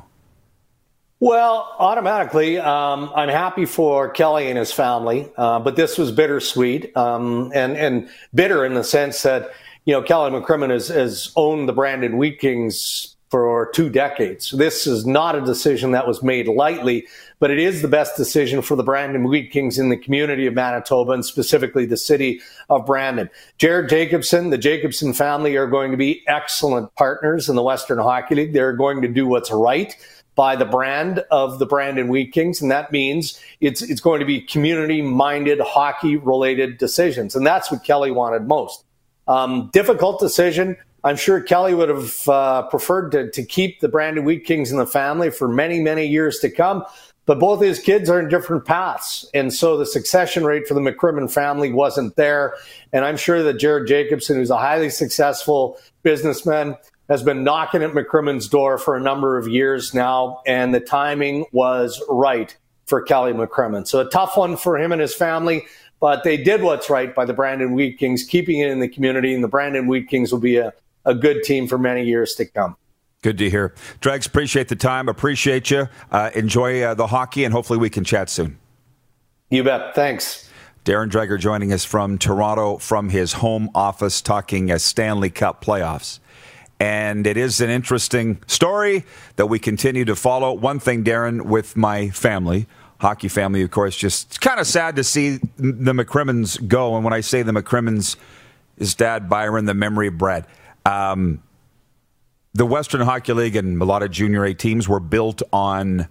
I: Well, automatically, I'm happy for Kelly and his family, but this was bittersweet, and bitter in the sense that, Kelly McCrimmon has owned the Brandon Wheat Kings for 2 decades. This is not a decision that was made lightly, but it is the best decision for the Brandon Wheat Kings in the community of Manitoba, and specifically the city of Brandon. Jared Jacobson, the Jacobson family are going to be excellent partners in the Western Hockey League. They're going to do what's right by the brand of the Brandon Wheat Kings, and that means it's going to be community-minded, hockey-related decisions, and that's what Kelly wanted most. Difficult decision. I'm sure Kelly would have preferred to keep the Brandon Wheat Kings in the family for many, many years to come, but both his kids are in different paths, and so the succession rate for the McCrimmon family wasn't there, and I'm sure that Jared Jacobson, who's a highly successful businessman, has been knocking at McCrimmon's door for a number of years now, and the timing was right for Kelly McCrimmon. So a tough one for him and his family, but they did what's right by the Brandon Wheat Kings, keeping it in the community, and the Brandon Wheat Kings will be a good team for many years to come.
B: Good to hear. Dregs, appreciate the time. Appreciate you. Enjoy the hockey, and hopefully we can chat soon.
I: You bet. Thanks.
B: Darren Dreger joining us from Toronto from his home office talking Stanley Cup playoffs. And it is an interesting story that we continue to follow. One thing, Darren, with my family, hockey family, of course, just kind of sad to see the McCrimmons go. And when I say the McCrimmons, his dad, Byron, the memory of Brad. The Western Hockey League and a lot of Junior A teams were built on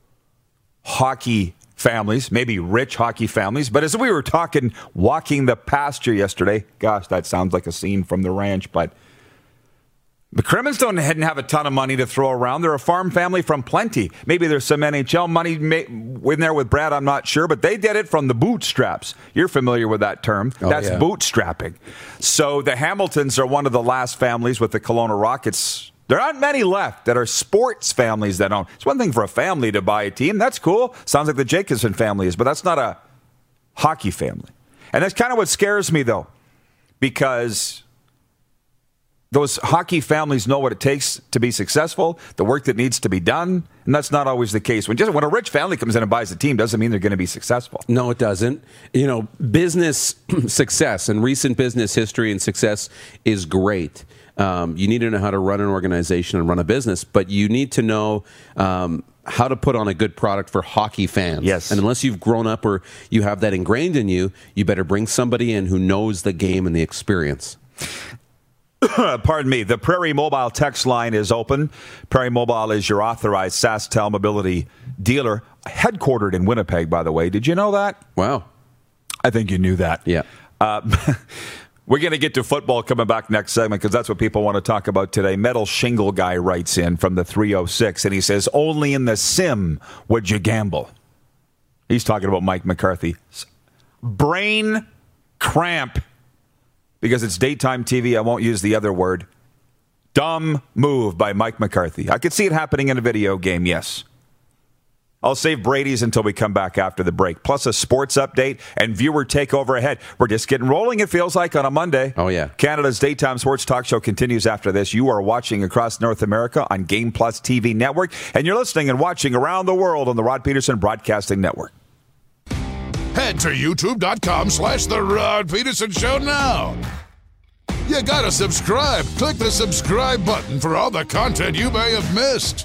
B: hockey families, maybe rich hockey families. But as we were talking, walking the pasture yesterday, gosh, that sounds like a scene from The Ranch, but McCrimmons didn't have a ton of money to throw around. They're a farm family from plenty. Maybe there's some NHL money in there with Brad, I'm not sure, but they did it from the bootstraps. You're familiar with that term. That's bootstrapping. So the Hamiltons are one of the last families with the Kelowna Rockets. There aren't many left that are sports families that own. It's one thing for a family to buy a team. That's cool. Sounds like the Jacobson family is, but that's not a hockey family. And that's kind of what scares me, though, because those hockey families know what it takes to be successful, the work that needs to be done, and that's not always the case. When a rich family comes in and buys a team, doesn't mean they're going to be successful.
D: No, it doesn't. You know, business success and recent business history and success is great. You need to know how to run an organization and run a business, but you need to know how to put on a good product for hockey fans.
B: Yes.
D: And unless you've grown up or you have that ingrained in you, you better bring somebody in who knows the game and the experience.
B: Pardon me. The Prairie Mobile text line is open. Prairie Mobile is your authorized SaskTel mobility dealer, headquartered in Winnipeg, by the way. Did you know that?
D: Wow.
B: I think you knew that.
D: Yeah.
B: We're going to get to football coming back next segment because that's what people want to talk about today. Metal Shingle Guy writes in from the 306, and he says, only in the sim would you gamble. He's talking about Mike McCarthy. Brain cramp. Because it's daytime TV, I won't use the other word. Dumb move by Mike McCarthy. I could see it happening in a video game, yes. I'll save Brady's until we come back after the break. Plus a sports update and viewer takeover ahead. We're just getting rolling, it feels like, on a Monday.
D: Oh, yeah.
B: Canada's daytime sports talk show continues after this. You are watching across North America on Game Plus TV Network, and you're listening and watching around the world on the Rod Peterson Broadcasting Network.
A: Head to youtube.com/The Rod Peterson Show now. You gotta subscribe. Click the subscribe button for all the content you may have missed.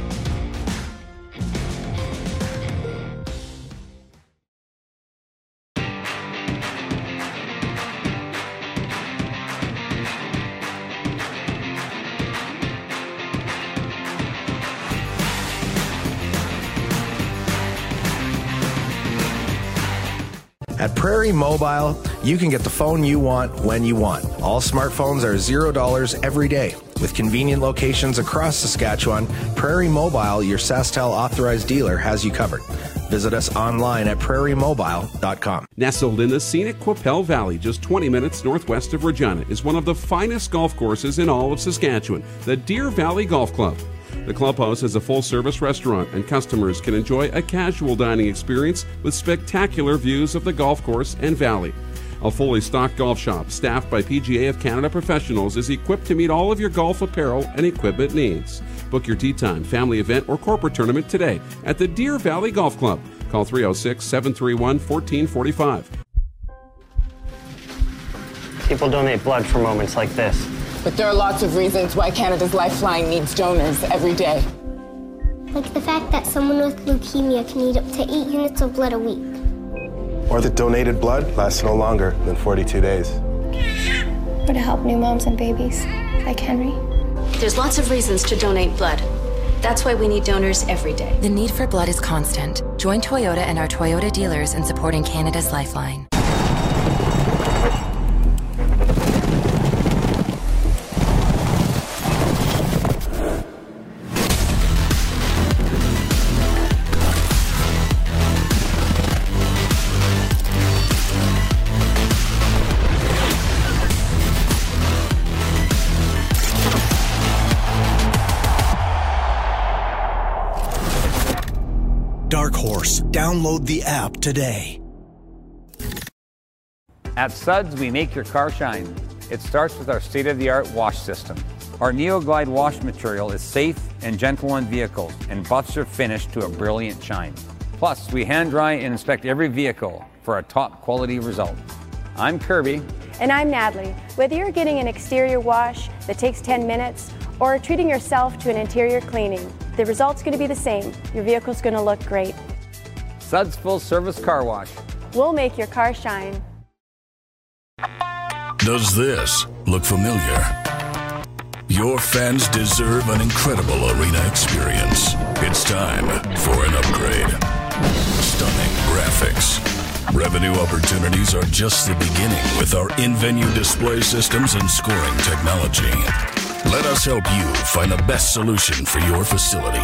J: At Prairie Mobile, you can get the phone you want when you want. All smartphones are $0 every day. With convenient locations across Saskatchewan, Prairie Mobile, your SaskTel authorized dealer, has you covered. Visit us online at prairiemobile.com.
K: Nestled in the scenic Qu'Appelle Valley, just 20 minutes northwest of Regina, is one of the finest golf courses in all of Saskatchewan, the Deer Valley Golf Club. The clubhouse has a full-service restaurant, and customers can enjoy a casual dining experience with spectacular views of the golf course and valley. A fully stocked golf shop, staffed by PGA of Canada professionals, is equipped to meet all of your golf apparel and equipment needs. Book your tee time, family event, or corporate tournament today at the Deer Valley Golf Club. Call 306-731-1445.
L: People donate blood for moments like this.
M: But there are lots of reasons why Canada's Lifeline needs donors every day.
N: Like the fact that someone with leukemia can need up to 8 units of blood a week.
O: Or that donated blood lasts no longer than 42 days.
P: Or to help new moms and babies, like Henry.
Q: There's lots of reasons to donate blood.
P: That's why we need donors every day.
Q: The need for blood is constant. Join Toyota and our Toyota dealers in supporting Canada's Lifeline.
R: Dark Horse. Download the app today.
S: At Suds, we make your car shine. It starts with our state-of-the-art wash system. Our NeoGlide wash material is safe and gentle on vehicles and buffs your finish to a brilliant shine. Plus, we hand dry and inspect every vehicle for a top quality result. I'm Kirby.
T: And I'm Natalie. Whether you're getting an exterior wash that takes 10 minutes or treating yourself to an interior cleaning, the result's going to be the same. Your vehicle's going to look great.
S: Suds Full Service Car Wash.
T: We'll make your car shine.
A: Does this look familiar? Your fans deserve an incredible arena experience. It's time for an upgrade. Stunning graphics. Revenue opportunities are just the beginning with our in-venue display systems and scoring technology. Let us help you find the best solution for your facility.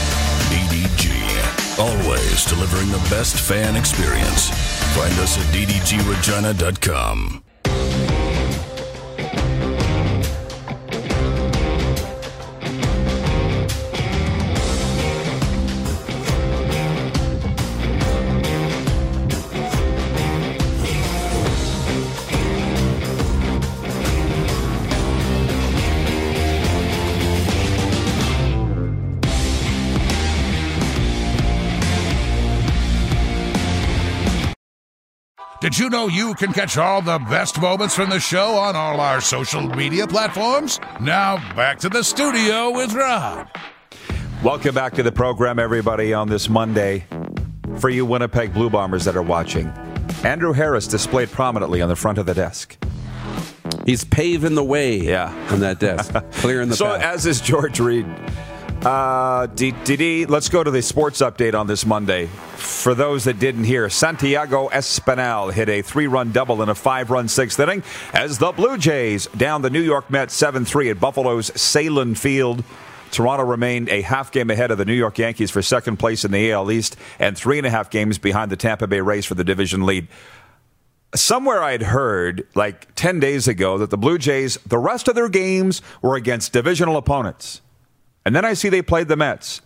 A: DDG, always delivering the best fan experience. Find us at ddgregina.com.
U: Did you know you can catch all the best moments from the show on all our social media platforms? Now, back to the studio with Rob.
B: Welcome back to the program, everybody, on this Monday. For you Winnipeg Blue Bombers that are watching, Andrew Harris displayed prominently on the front of the desk.
D: He's paving the way on that desk, clearing the path.
B: As is George Reed. Let's go to the sports update on this Monday. For those that didn't hear, Santiago Espinal hit a 3-run double in a 5-run sixth inning as the Blue Jays down the New York Mets 7-3 at Buffalo's Salem Field. Toronto remained a half game ahead of the New York Yankees for second place in the AL East and 3.5 games behind the Tampa Bay Rays for the division lead. Somewhere I'd heard, like 10 days ago, that the Blue Jays, the rest of their games were against divisional opponents. And then I see they played the Mets.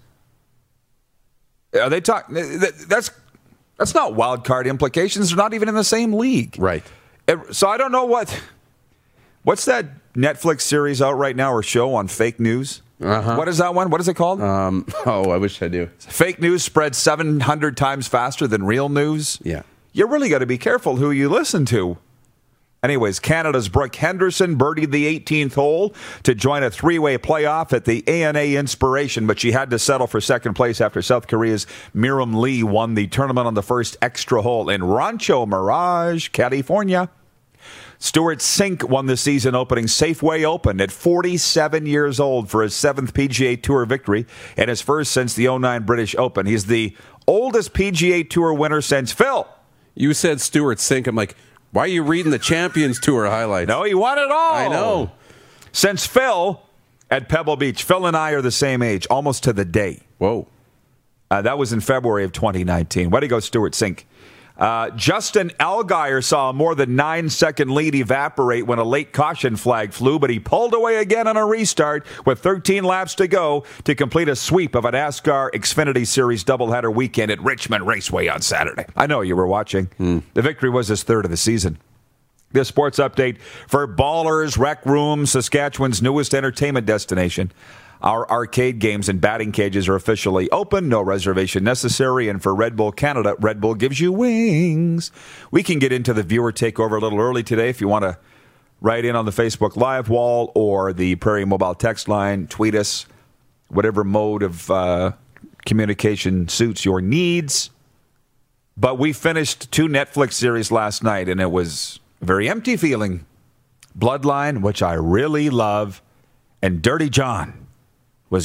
B: Are they talking? That's not wild card implications. They're not even in the same league.
D: Right.
B: So I don't know what's that Netflix series out right now or show on fake news?
D: Uh-huh.
B: What is that one? What is it called?
D: I wish I knew.
B: Fake news spreads 700 times faster than real news.
D: Yeah.
B: You really got to be careful who you listen to. Anyways, Canada's Brooke Henderson birdied the 18th hole to join a 3-way playoff at the ANA Inspiration, but she had to settle for second place after South Korea's Miriam Lee won the tournament on the first extra hole in Rancho Mirage, California. Stuart Sink won the season opening Safeway Open at 47 years old for his 7th PGA Tour victory and his first since the 2009 British Open. He's the oldest PGA Tour winner since Phil.
D: You said Stuart Sink. I'm like, why are you reading the Champions Tour highlights?
B: No, he won it all.
D: I know.
B: Since Phil at Pebble Beach. Phil and I are the same age, almost to the day.
D: Whoa.
B: That was in February of 2019. Way to go, Stuart Sink. Justin Allgaier saw a more than 9-second lead evaporate when a late caution flag flew, but he pulled away again on a restart with 13 laps to go to complete a sweep of a NASCAR Xfinity Series doubleheader weekend at Richmond Raceway on Saturday. I know you were watching. The victory was his 3rd of the season. This sports update for Ballers Rec Room, Saskatchewan's newest entertainment destination. Our arcade games and batting cages are officially open. No reservation necessary. And for Red Bull Canada, Red Bull gives you wings. We can get into the viewer takeover a little early today if you want to write in on the Facebook Live wall or the Prairie Mobile text line. Tweet us, whatever mode of communication suits your needs. But we finished 2 Netflix series last night, and it was a very empty feeling. Bloodline, which I really love, and Dirty John was good.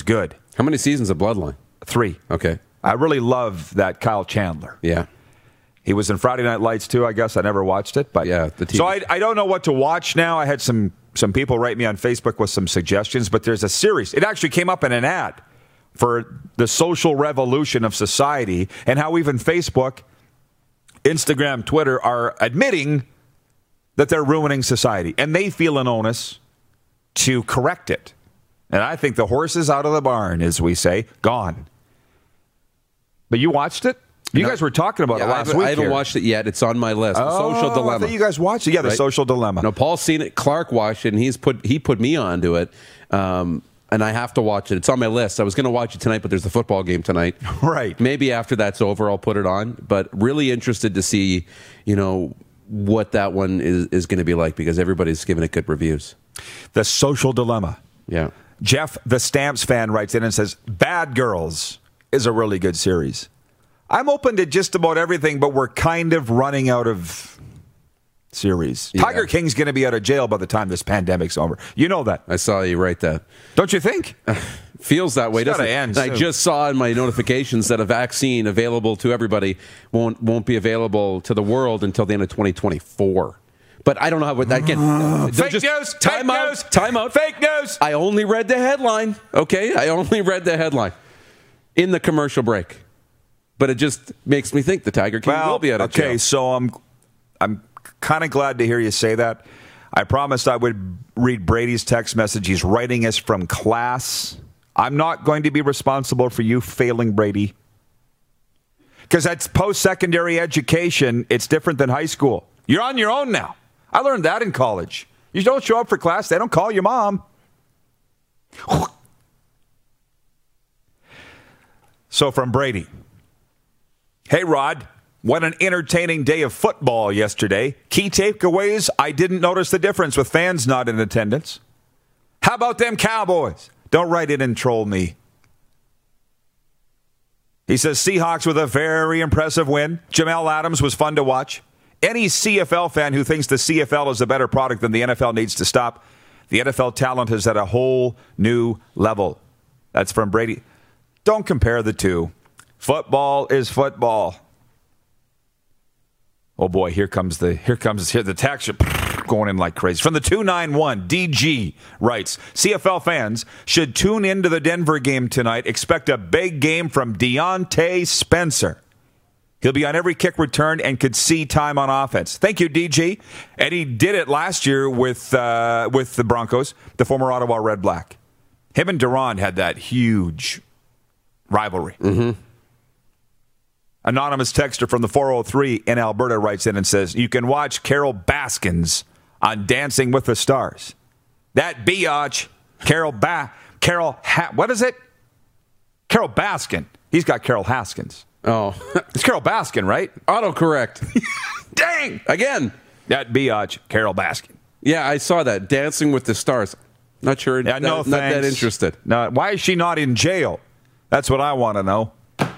D: How many seasons of Bloodline?
B: 3.
D: Okay.
B: I really love that Kyle Chandler.
D: Yeah.
B: He was in Friday Night Lights, too, I guess. I never watched it. But
D: yeah, the TV.
B: So I don't know what to watch now. I had some people write me on Facebook with some suggestions, but there's a series. It actually came up in an ad for the social revolution of society and how even Facebook, Instagram, Twitter are admitting that they're ruining society. And they feel an onus to correct it. And I think the horse is out of the barn, as we say, gone. But you watched it? You guys were talking about it last week.
D: I haven't watched it yet. It's on my list. The Social Dilemma.
B: I thought you guys watched it. Yeah, The Social Dilemma.
D: No, Paul's seen it. Clark watched it, and he put me onto it. And I have to watch it. It's on my list. I was going to watch it tonight, but there's the football game tonight.
B: Right.
D: Maybe after that's over, I'll put it on. But really interested to see, what that one is going to be like, because everybody's giving it good reviews.
B: The Social Dilemma.
D: Yeah.
B: Jeff, the Stamps fan, writes in and says, Bad Girls is a really good series. I'm open to just about everything, but we're kind of running out of series. Yeah. Tiger King's going to be out of jail by the time this pandemic's over. You know that.
D: I saw you write that.
B: Don't you think?
D: Feels that way, doesn't it?
B: End
D: I just saw in my notifications that a vaccine available to everybody won't be available to the world until the end of 2024. But I don't know how that can.
B: Fake news.
D: Time out.
B: Fake news.
D: I only read the headline. Okay, I only read the headline in the commercial break. But it just makes me think the Tiger King will be out of jail.
B: Okay, so I'm kind of glad to hear you say that. I promised I would read Brady's text message. He's writing us from class. I'm not going to be responsible for you failing, Brady. Because that's post-secondary education. It's different than high school. You're on your own now. I learned that in college. You don't show up for class. They don't call your mom. So from Brady. Hey, Rod, what an entertaining day of football yesterday. Key takeaways, I didn't notice the difference with fans not in attendance. How about them Cowboys? Don't write it and troll me. He says Seahawks with a very impressive win. Jamal Adams was fun to watch. Any CFL fan who thinks the CFL is a better product than the NFL needs to stop. The NFL talent is at a whole new level. That's from Brady. Don't compare the two. Football is football. Oh boy, here comes the text going in like crazy. From the 291, DG writes, CFL fans should tune into the Denver game tonight. Expect a big game from Deontay Spencer. He'll be on every kick return and could see time on offense. Thank you, DG. And he did it last year with the Broncos, the former Ottawa Red Black. Him and Duron had that huge rivalry.
D: Mm-hmm.
B: Anonymous texter from the 403 in Alberta writes in and says, you can watch Carol Baskins on Dancing with the Stars. That biatch, what is it? Carol Baskin. He's got Carol Haskins.
D: Oh.
B: It's Carol Baskin, right?
D: Autocorrect.
B: Dang!
D: Again.
B: That biatch, Carol Baskin.
D: Yeah, I saw that. Dancing with the Stars. Not sure.
B: Yeah,
D: not that interested.
B: No, why is she not in jail? That's what I want to know.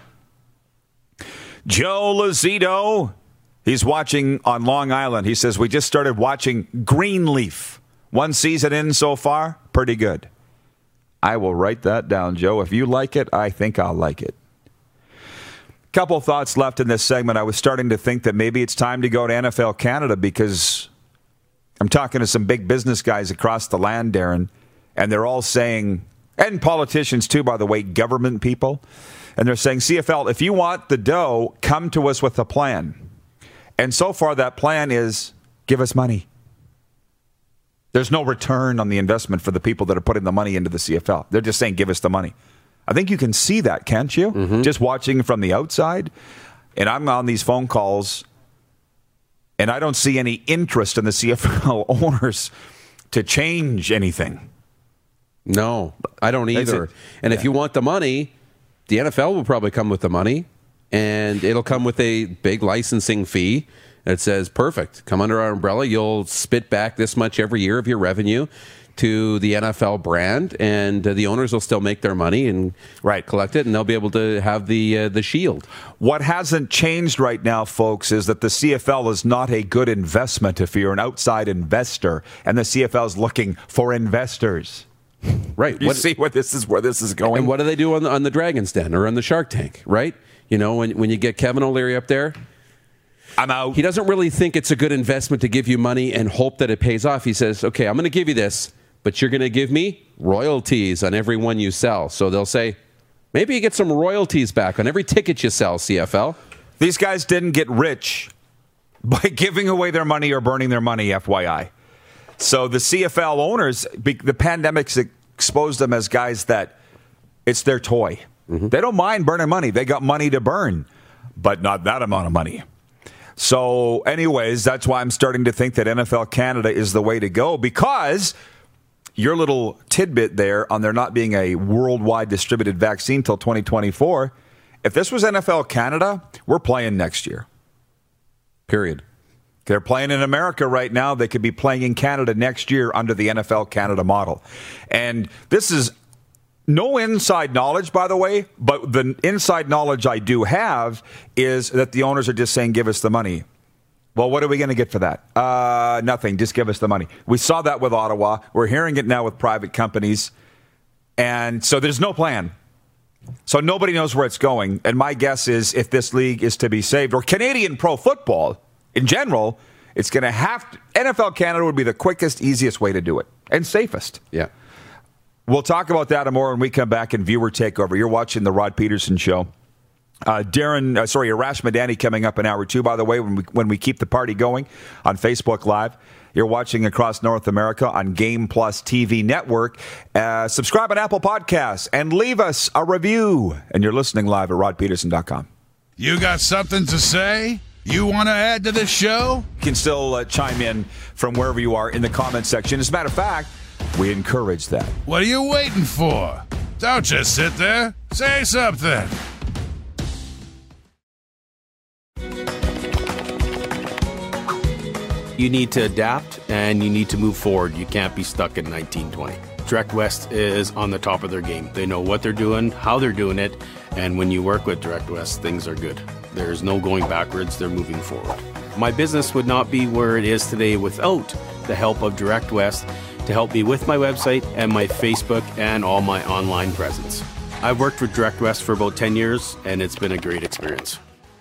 B: Joe Lozito, he's watching on Long Island. He says, we just started watching Greenleaf. 1 season in so far, pretty good. I will write that down, Joe. If you like it, I think I'll like it. Couple thoughts left in this segment. I was starting to think that maybe it's time to go to NFL Canada because I'm talking to some big business guys across the land, Darren, and they're all saying, and politicians too, by the way, government people, and they're saying, CFL, if you want the dough, come to us with a plan. And so far, that plan is give us money. There's no return on the investment for the people that are putting the money into the CFL. They're just saying, give us the money. I think you can see that, can't you?
D: Mm-hmm.
B: Just watching from the outside. And I'm on these phone calls, and I don't see any interest in the CFL owners to change anything.
D: No, I don't either. And if you want the money, the NFL will probably come with the money, and it'll come with a big licensing fee that says, perfect, come under our umbrella. You'll spit back this much every year of your revenue to the NFL brand, and the owners will still make their money and collect it, and they'll be able to have the shield.
B: What hasn't changed right now, folks, is that the CFL is not a good investment if you're an outside investor, and the CFL is looking for investors.
D: Right.
B: You see where this is going.
D: And what do they do on the Dragon's Den or on the Shark Tank, right? You know, when you get Kevin O'Leary up there,
B: I'm out.
D: He doesn't really think it's a good investment to give you money and hope that it pays off. He says, okay, I'm going to give you this, but you're going to give me royalties on every one you sell. So they'll say, maybe you get some royalties back on every ticket you sell, CFL.
B: These guys didn't get rich by giving away their money or burning their money, FYI. So the CFL owners, the pandemic's exposed them as guys that it's their toy. Mm-hmm. They don't mind burning money. They got money to burn, but not that amount of money. So anyways, that's why I'm starting to think that NFL Canada is the way to go, because your little tidbit there on there not being a worldwide distributed vaccine till 2024, if this was NFL Canada, we're playing next year.
D: Period.
B: They're playing in America right now. They could be playing in Canada next year under the NFL Canada model. And this is no inside knowledge, by the way, but the inside knowledge I do have is that the owners are just saying, give us the money. Well, what are we going to get for that? Nothing. Just give us the money. We saw that with Ottawa. We're hearing it now with private companies. And so there's no plan. So nobody knows where it's going. And my guess is if this league is to be saved, or Canadian pro football in general, it's going to have to, NFL Canada would be the quickest, easiest way to do it and safest.
D: Yeah.
B: We'll talk about that and more when we come back in Viewer Takeover. You're watching The Rod Peterson Show. Arash Madani coming up in hour 2, by the way, when we keep the party going on Facebook Live. You're watching across North America on Game Plus TV Network. Subscribe on Apple Podcasts and leave us a review. And you're listening live at rodpeterson.com.
U: You got something to say? You want to add to the show?
B: You can still chime in from wherever you are in the comment section. As a matter of fact, we encourage that.
U: What are you waiting for? Don't just sit there. Say something.
H: You need to adapt and you need to move forward. You can't be stuck in 1920. Direct West is on the top of their game. They know what they're doing, how they're doing it, and when you work with Direct West, things are good. There's no going backwards, they're moving forward. My business would not be where it is today without the help of Direct West to help me with my website and my Facebook and all my online presence. I've worked with Direct West for about 10 years, and it's been a great experience.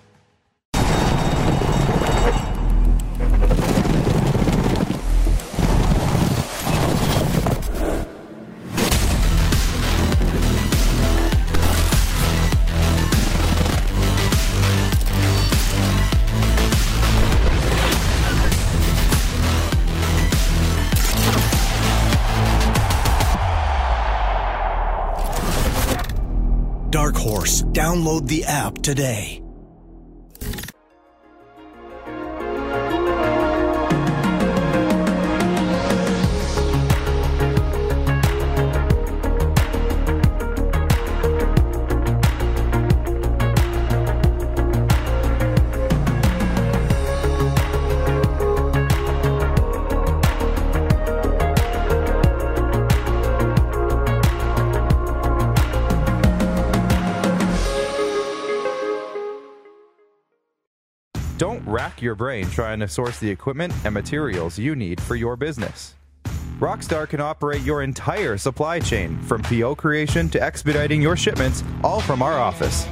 R: Dark Horse. Download the app today.
E: Don't rack your brain trying to source the equipment and materials you need for your business. Rockstar can operate your entire supply chain, from PO creation to expediting your shipments, all from our office.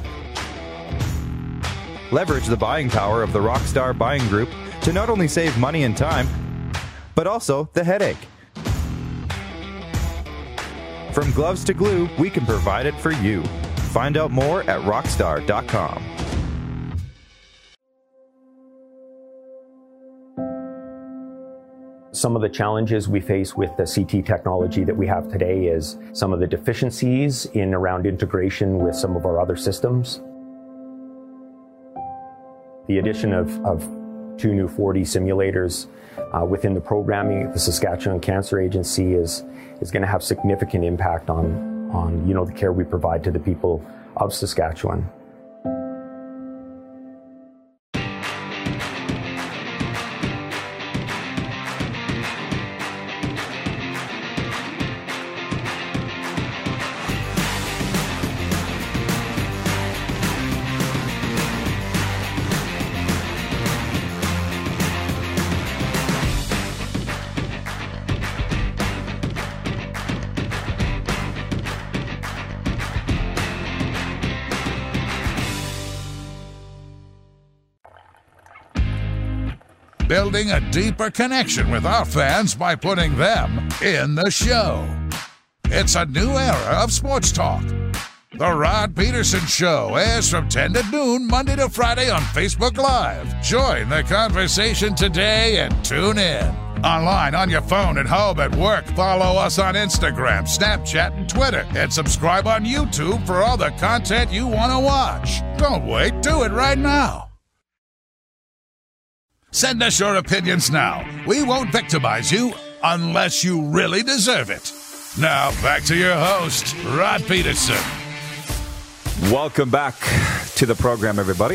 E: Leverage the buying power of the Rockstar Buying Group to not only save money and time, but also the headache. From gloves to glue, we can provide it for you. Find out more at rockstar.com.
C: Some of the challenges we face with the CT technology that we have today is some of the deficiencies in around integration with some of our other systems. The addition of 2 new 4D simulators within the programming at the Saskatchewan Cancer Agency is going to have significant impact on the care we provide to the people of Saskatchewan.
U: building a deeper connection with our fans by putting them in the show. It's a new era of sports talk. The Rod Peterson Show airs from 10 to noon, Monday to Friday on Facebook Live. Join the conversation today and tune in. Online, on your phone, at home, at work. Follow us on Instagram, Snapchat, and Twitter. And subscribe on YouTube for all the content you want to watch. Don't wait. Do it right now. Send us your opinions now. We won't victimize you unless you really deserve it. Now, back to your host, Rod Peterson.
B: Welcome back to the program, everybody.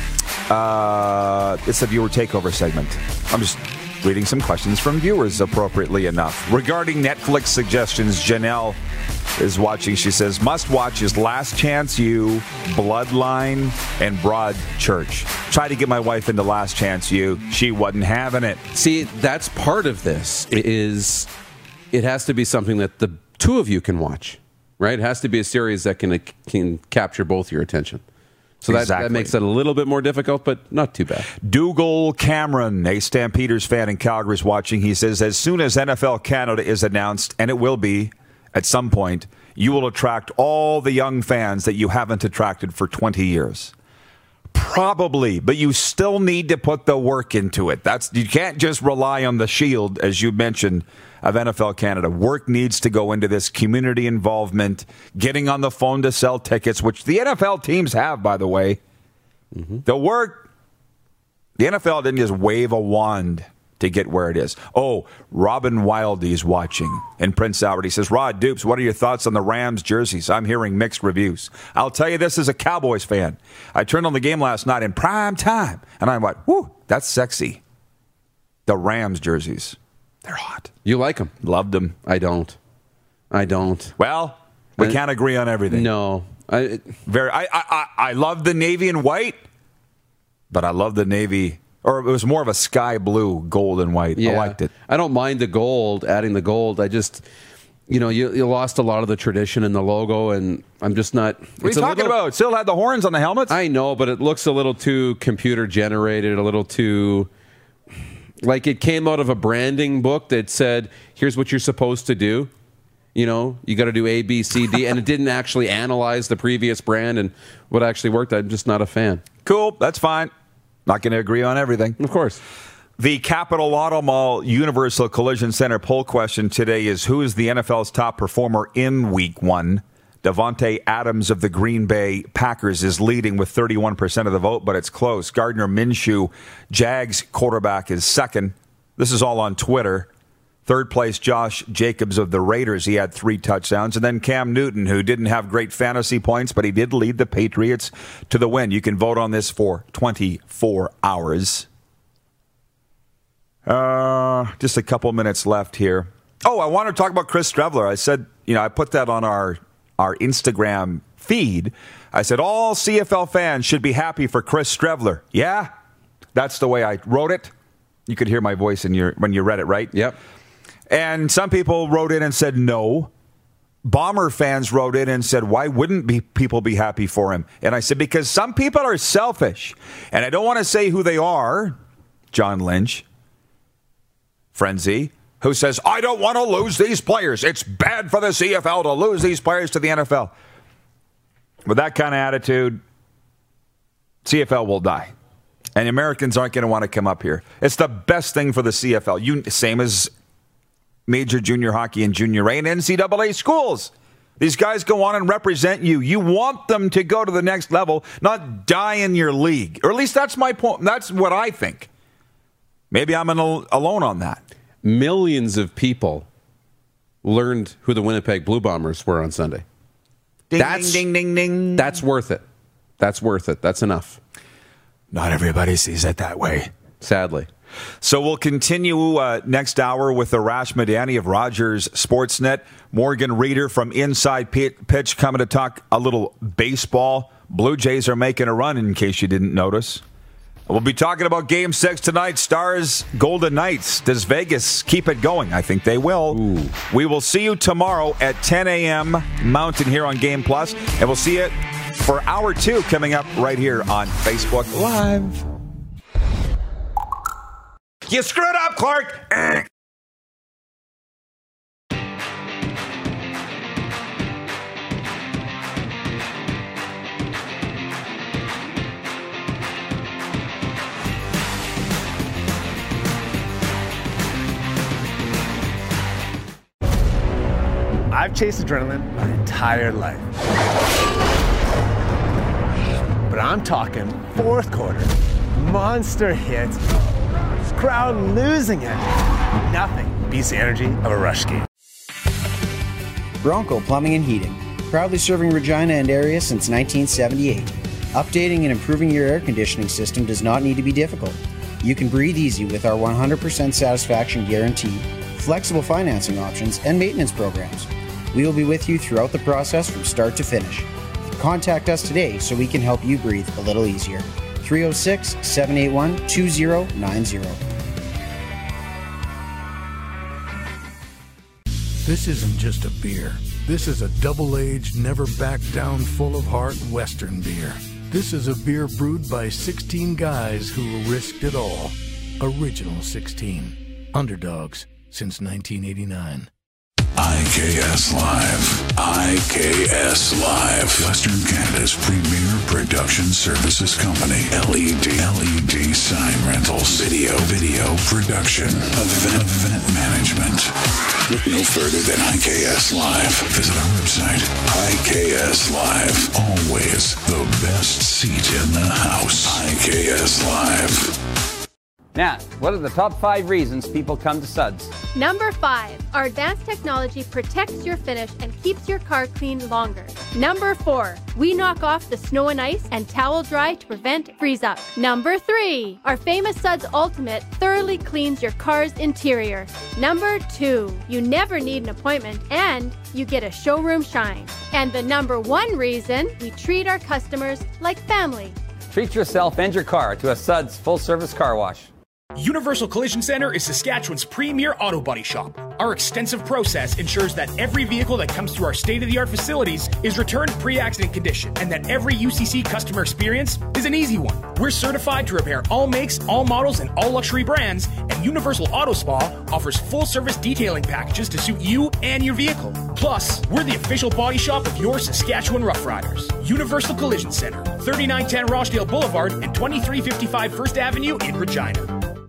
B: It's a viewer takeover segment. I'm just reading some questions from viewers, appropriately enough. Regarding Netflix suggestions, Janelle is watching. She says, must watch is Last Chance U, Bloodline, and Broadchurch. Tried to get my wife into Last Chance U. She wasn't having it.
D: See, that's part of this. It has to be something that the two of you can watch, right? It has to be a series that can capture both your attention. So that makes it a little bit more difficult, but not too bad.
B: Dougal Cameron, a Stampeders fan in Calgary, is watching. He says, as soon as NFL Canada is announced, and it will be at some point, you will attract all the young fans that you haven't attracted for 20 years. Probably, but you still need to put the work into it. You can't just rely on the shield, as you mentioned, of NFL Canada. Work needs to go into this, community involvement, getting on the phone to sell tickets, which the NFL teams have, by the way. Mm-hmm. The work, the NFL didn't just wave a wand to get where it is. Oh, Robin Wildey's watching in Prince Albert. He says, Rod Dupes, what are your thoughts on the Rams jerseys? I'm hearing mixed reviews. I'll tell you this as a Cowboys fan. I turned on the game last night in prime time, and I'm like, whoo, that's sexy. The Rams jerseys. They're hot.
D: You like them?
B: Loved them.
D: I don't.
B: Well, we can't agree on everything.
D: No.
B: I love the navy and white, but I love the navy, or it was more of a sky blue, gold and white.
D: Yeah.
B: I liked it.
D: I don't mind the gold, adding the gold. I just, you lost a lot of the tradition in the logo, and I'm just not.
B: What are you talking about? It still had the horns on the helmets?
D: I know, but it looks a little too computer generated, a little too. Like it came out of a branding book that said, here's what you're supposed to do. You got to do A, B, C, D. And it didn't actually analyze the previous brand and what actually worked. I'm just not a fan.
B: Cool. That's fine. Not going to agree on everything.
D: Of course.
B: The Capital Auto Mall Universal Collision Center poll question today is, who is the NFL's top performer in Week 1? Davante Adams of the Green Bay Packers is leading with 31% of the vote, but it's close. Gardner Minshew, Jags quarterback, is second. This is all on Twitter. Third place, Josh Jacobs of the Raiders. He had 3 touchdowns. And then Cam Newton, who didn't have great fantasy points, but he did lead the Patriots to the win. You can vote on this for 24 hours. Just a couple minutes left here. Oh, I want to talk about Chris Streveler. I said, I put that on our Instagram feed. I said, all CFL fans should be happy for Chris Streveler. Yeah, that's the way I wrote it. You could hear my voice when you read it, right?
D: Yep.
B: And some people wrote in and said no. Bomber fans wrote in and said, why wouldn't people be happy for him? And I said, because some people are selfish. And I don't want to say who they are. John Lynch, Frenzy, who says, I don't want to lose these players. It's bad for the CFL to lose these players to the NFL. With that kind of attitude, CFL will die. And Americans aren't going to want to come up here. It's the best thing for the CFL. Same as Major Junior Hockey and Junior A and NCAA schools. These guys go on and represent you. You want them to go to the next level, not die in your league. Or at least that's my point. That's what I think. Maybe I'm alone on that.
D: Millions of people learned who the Winnipeg Blue Bombers were on Sunday.
B: Ding, ding, ding, ding.
D: That's worth it. That's worth it. That's enough.
B: Not everybody sees it that way.
D: Sadly.
B: So we'll continue next hour with Arash Madani of Rogers Sportsnet. Morgan Reeder from Inside Pitch coming to talk a little baseball. Blue Jays are making a run, in case you didn't notice. We'll be talking about Game 6 tonight. Stars, Golden Knights. Does Vegas keep it going? I think they will.
D: Ooh.
B: We will see you tomorrow at 10 a.m. Mountain here on Game Plus. And we'll see you for Hour 2 coming up right here on Facebook Live. You screwed up, Clark!
G: I've chased adrenaline my entire life. But I'm talking fourth quarter, monster hits, crowd losing it. Nothing beats the energy of a rush game.
V: Bronco Plumbing and Heating, proudly serving Regina and area since 1978. Updating and improving your air conditioning system does not need to be difficult. You can breathe easy with our 100% satisfaction guarantee, flexible financing options, and maintenance programs. We will be with you throughout the process from start to finish. Contact us today so we can help you breathe a little easier. 306-781-2090.
F: This isn't just a beer. This is a double-aged, never-back-down, full-of-heart Western beer. This is a beer brewed by 16 guys who risked it all. Original 16. Underdogs since 1989.
A: IKS Live. IKS Live. Western Canada's premier production services company. LED sign rentals. Video production. Event management. Look no further than IKS Live. Visit our website. IKS Live. Always the best seat in the house. IKS Live.
S: Now, what are the top 5 reasons people come to Suds?
W: Number 5, our advanced technology protects your finish and keeps your car clean longer. Number 4, we knock off the snow and ice and towel dry to prevent freeze up. Number 3, our famous Suds Ultimate thoroughly cleans your car's interior. Number 2, you never need an appointment and you get a showroom shine. And the number 1 reason, we treat our customers like family.
S: Treat yourself and your car to a Suds full-service car wash.
X: Universal Collision Center is Saskatchewan's premier auto body shop. Our extensive process ensures that every vehicle that comes through our state-of-the-art facilities is returned pre-accident condition and that every UCC customer experience is an easy one. We're certified to repair all makes, all models, and all luxury brands, and Universal Auto Spa offers full-service detailing packages to suit you and your vehicle. Plus, we're the official body shop of your Saskatchewan Rough Riders. Universal Collision Center, 3910 Rochdale Boulevard and 2355 First Avenue in Regina.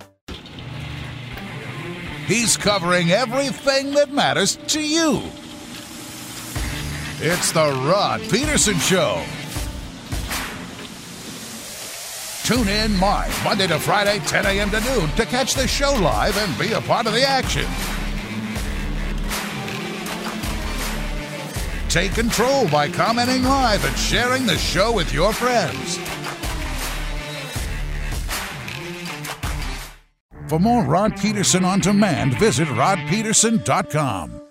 U: He's covering everything that matters to you. It's the Rod Peterson Show. Tune in live Monday to Friday, 10 a.m. to noon to catch the show live and be a part of the action. Take control by commenting live and sharing the show with your friends. For more Rod Peterson on demand, visit rodpeterson.com.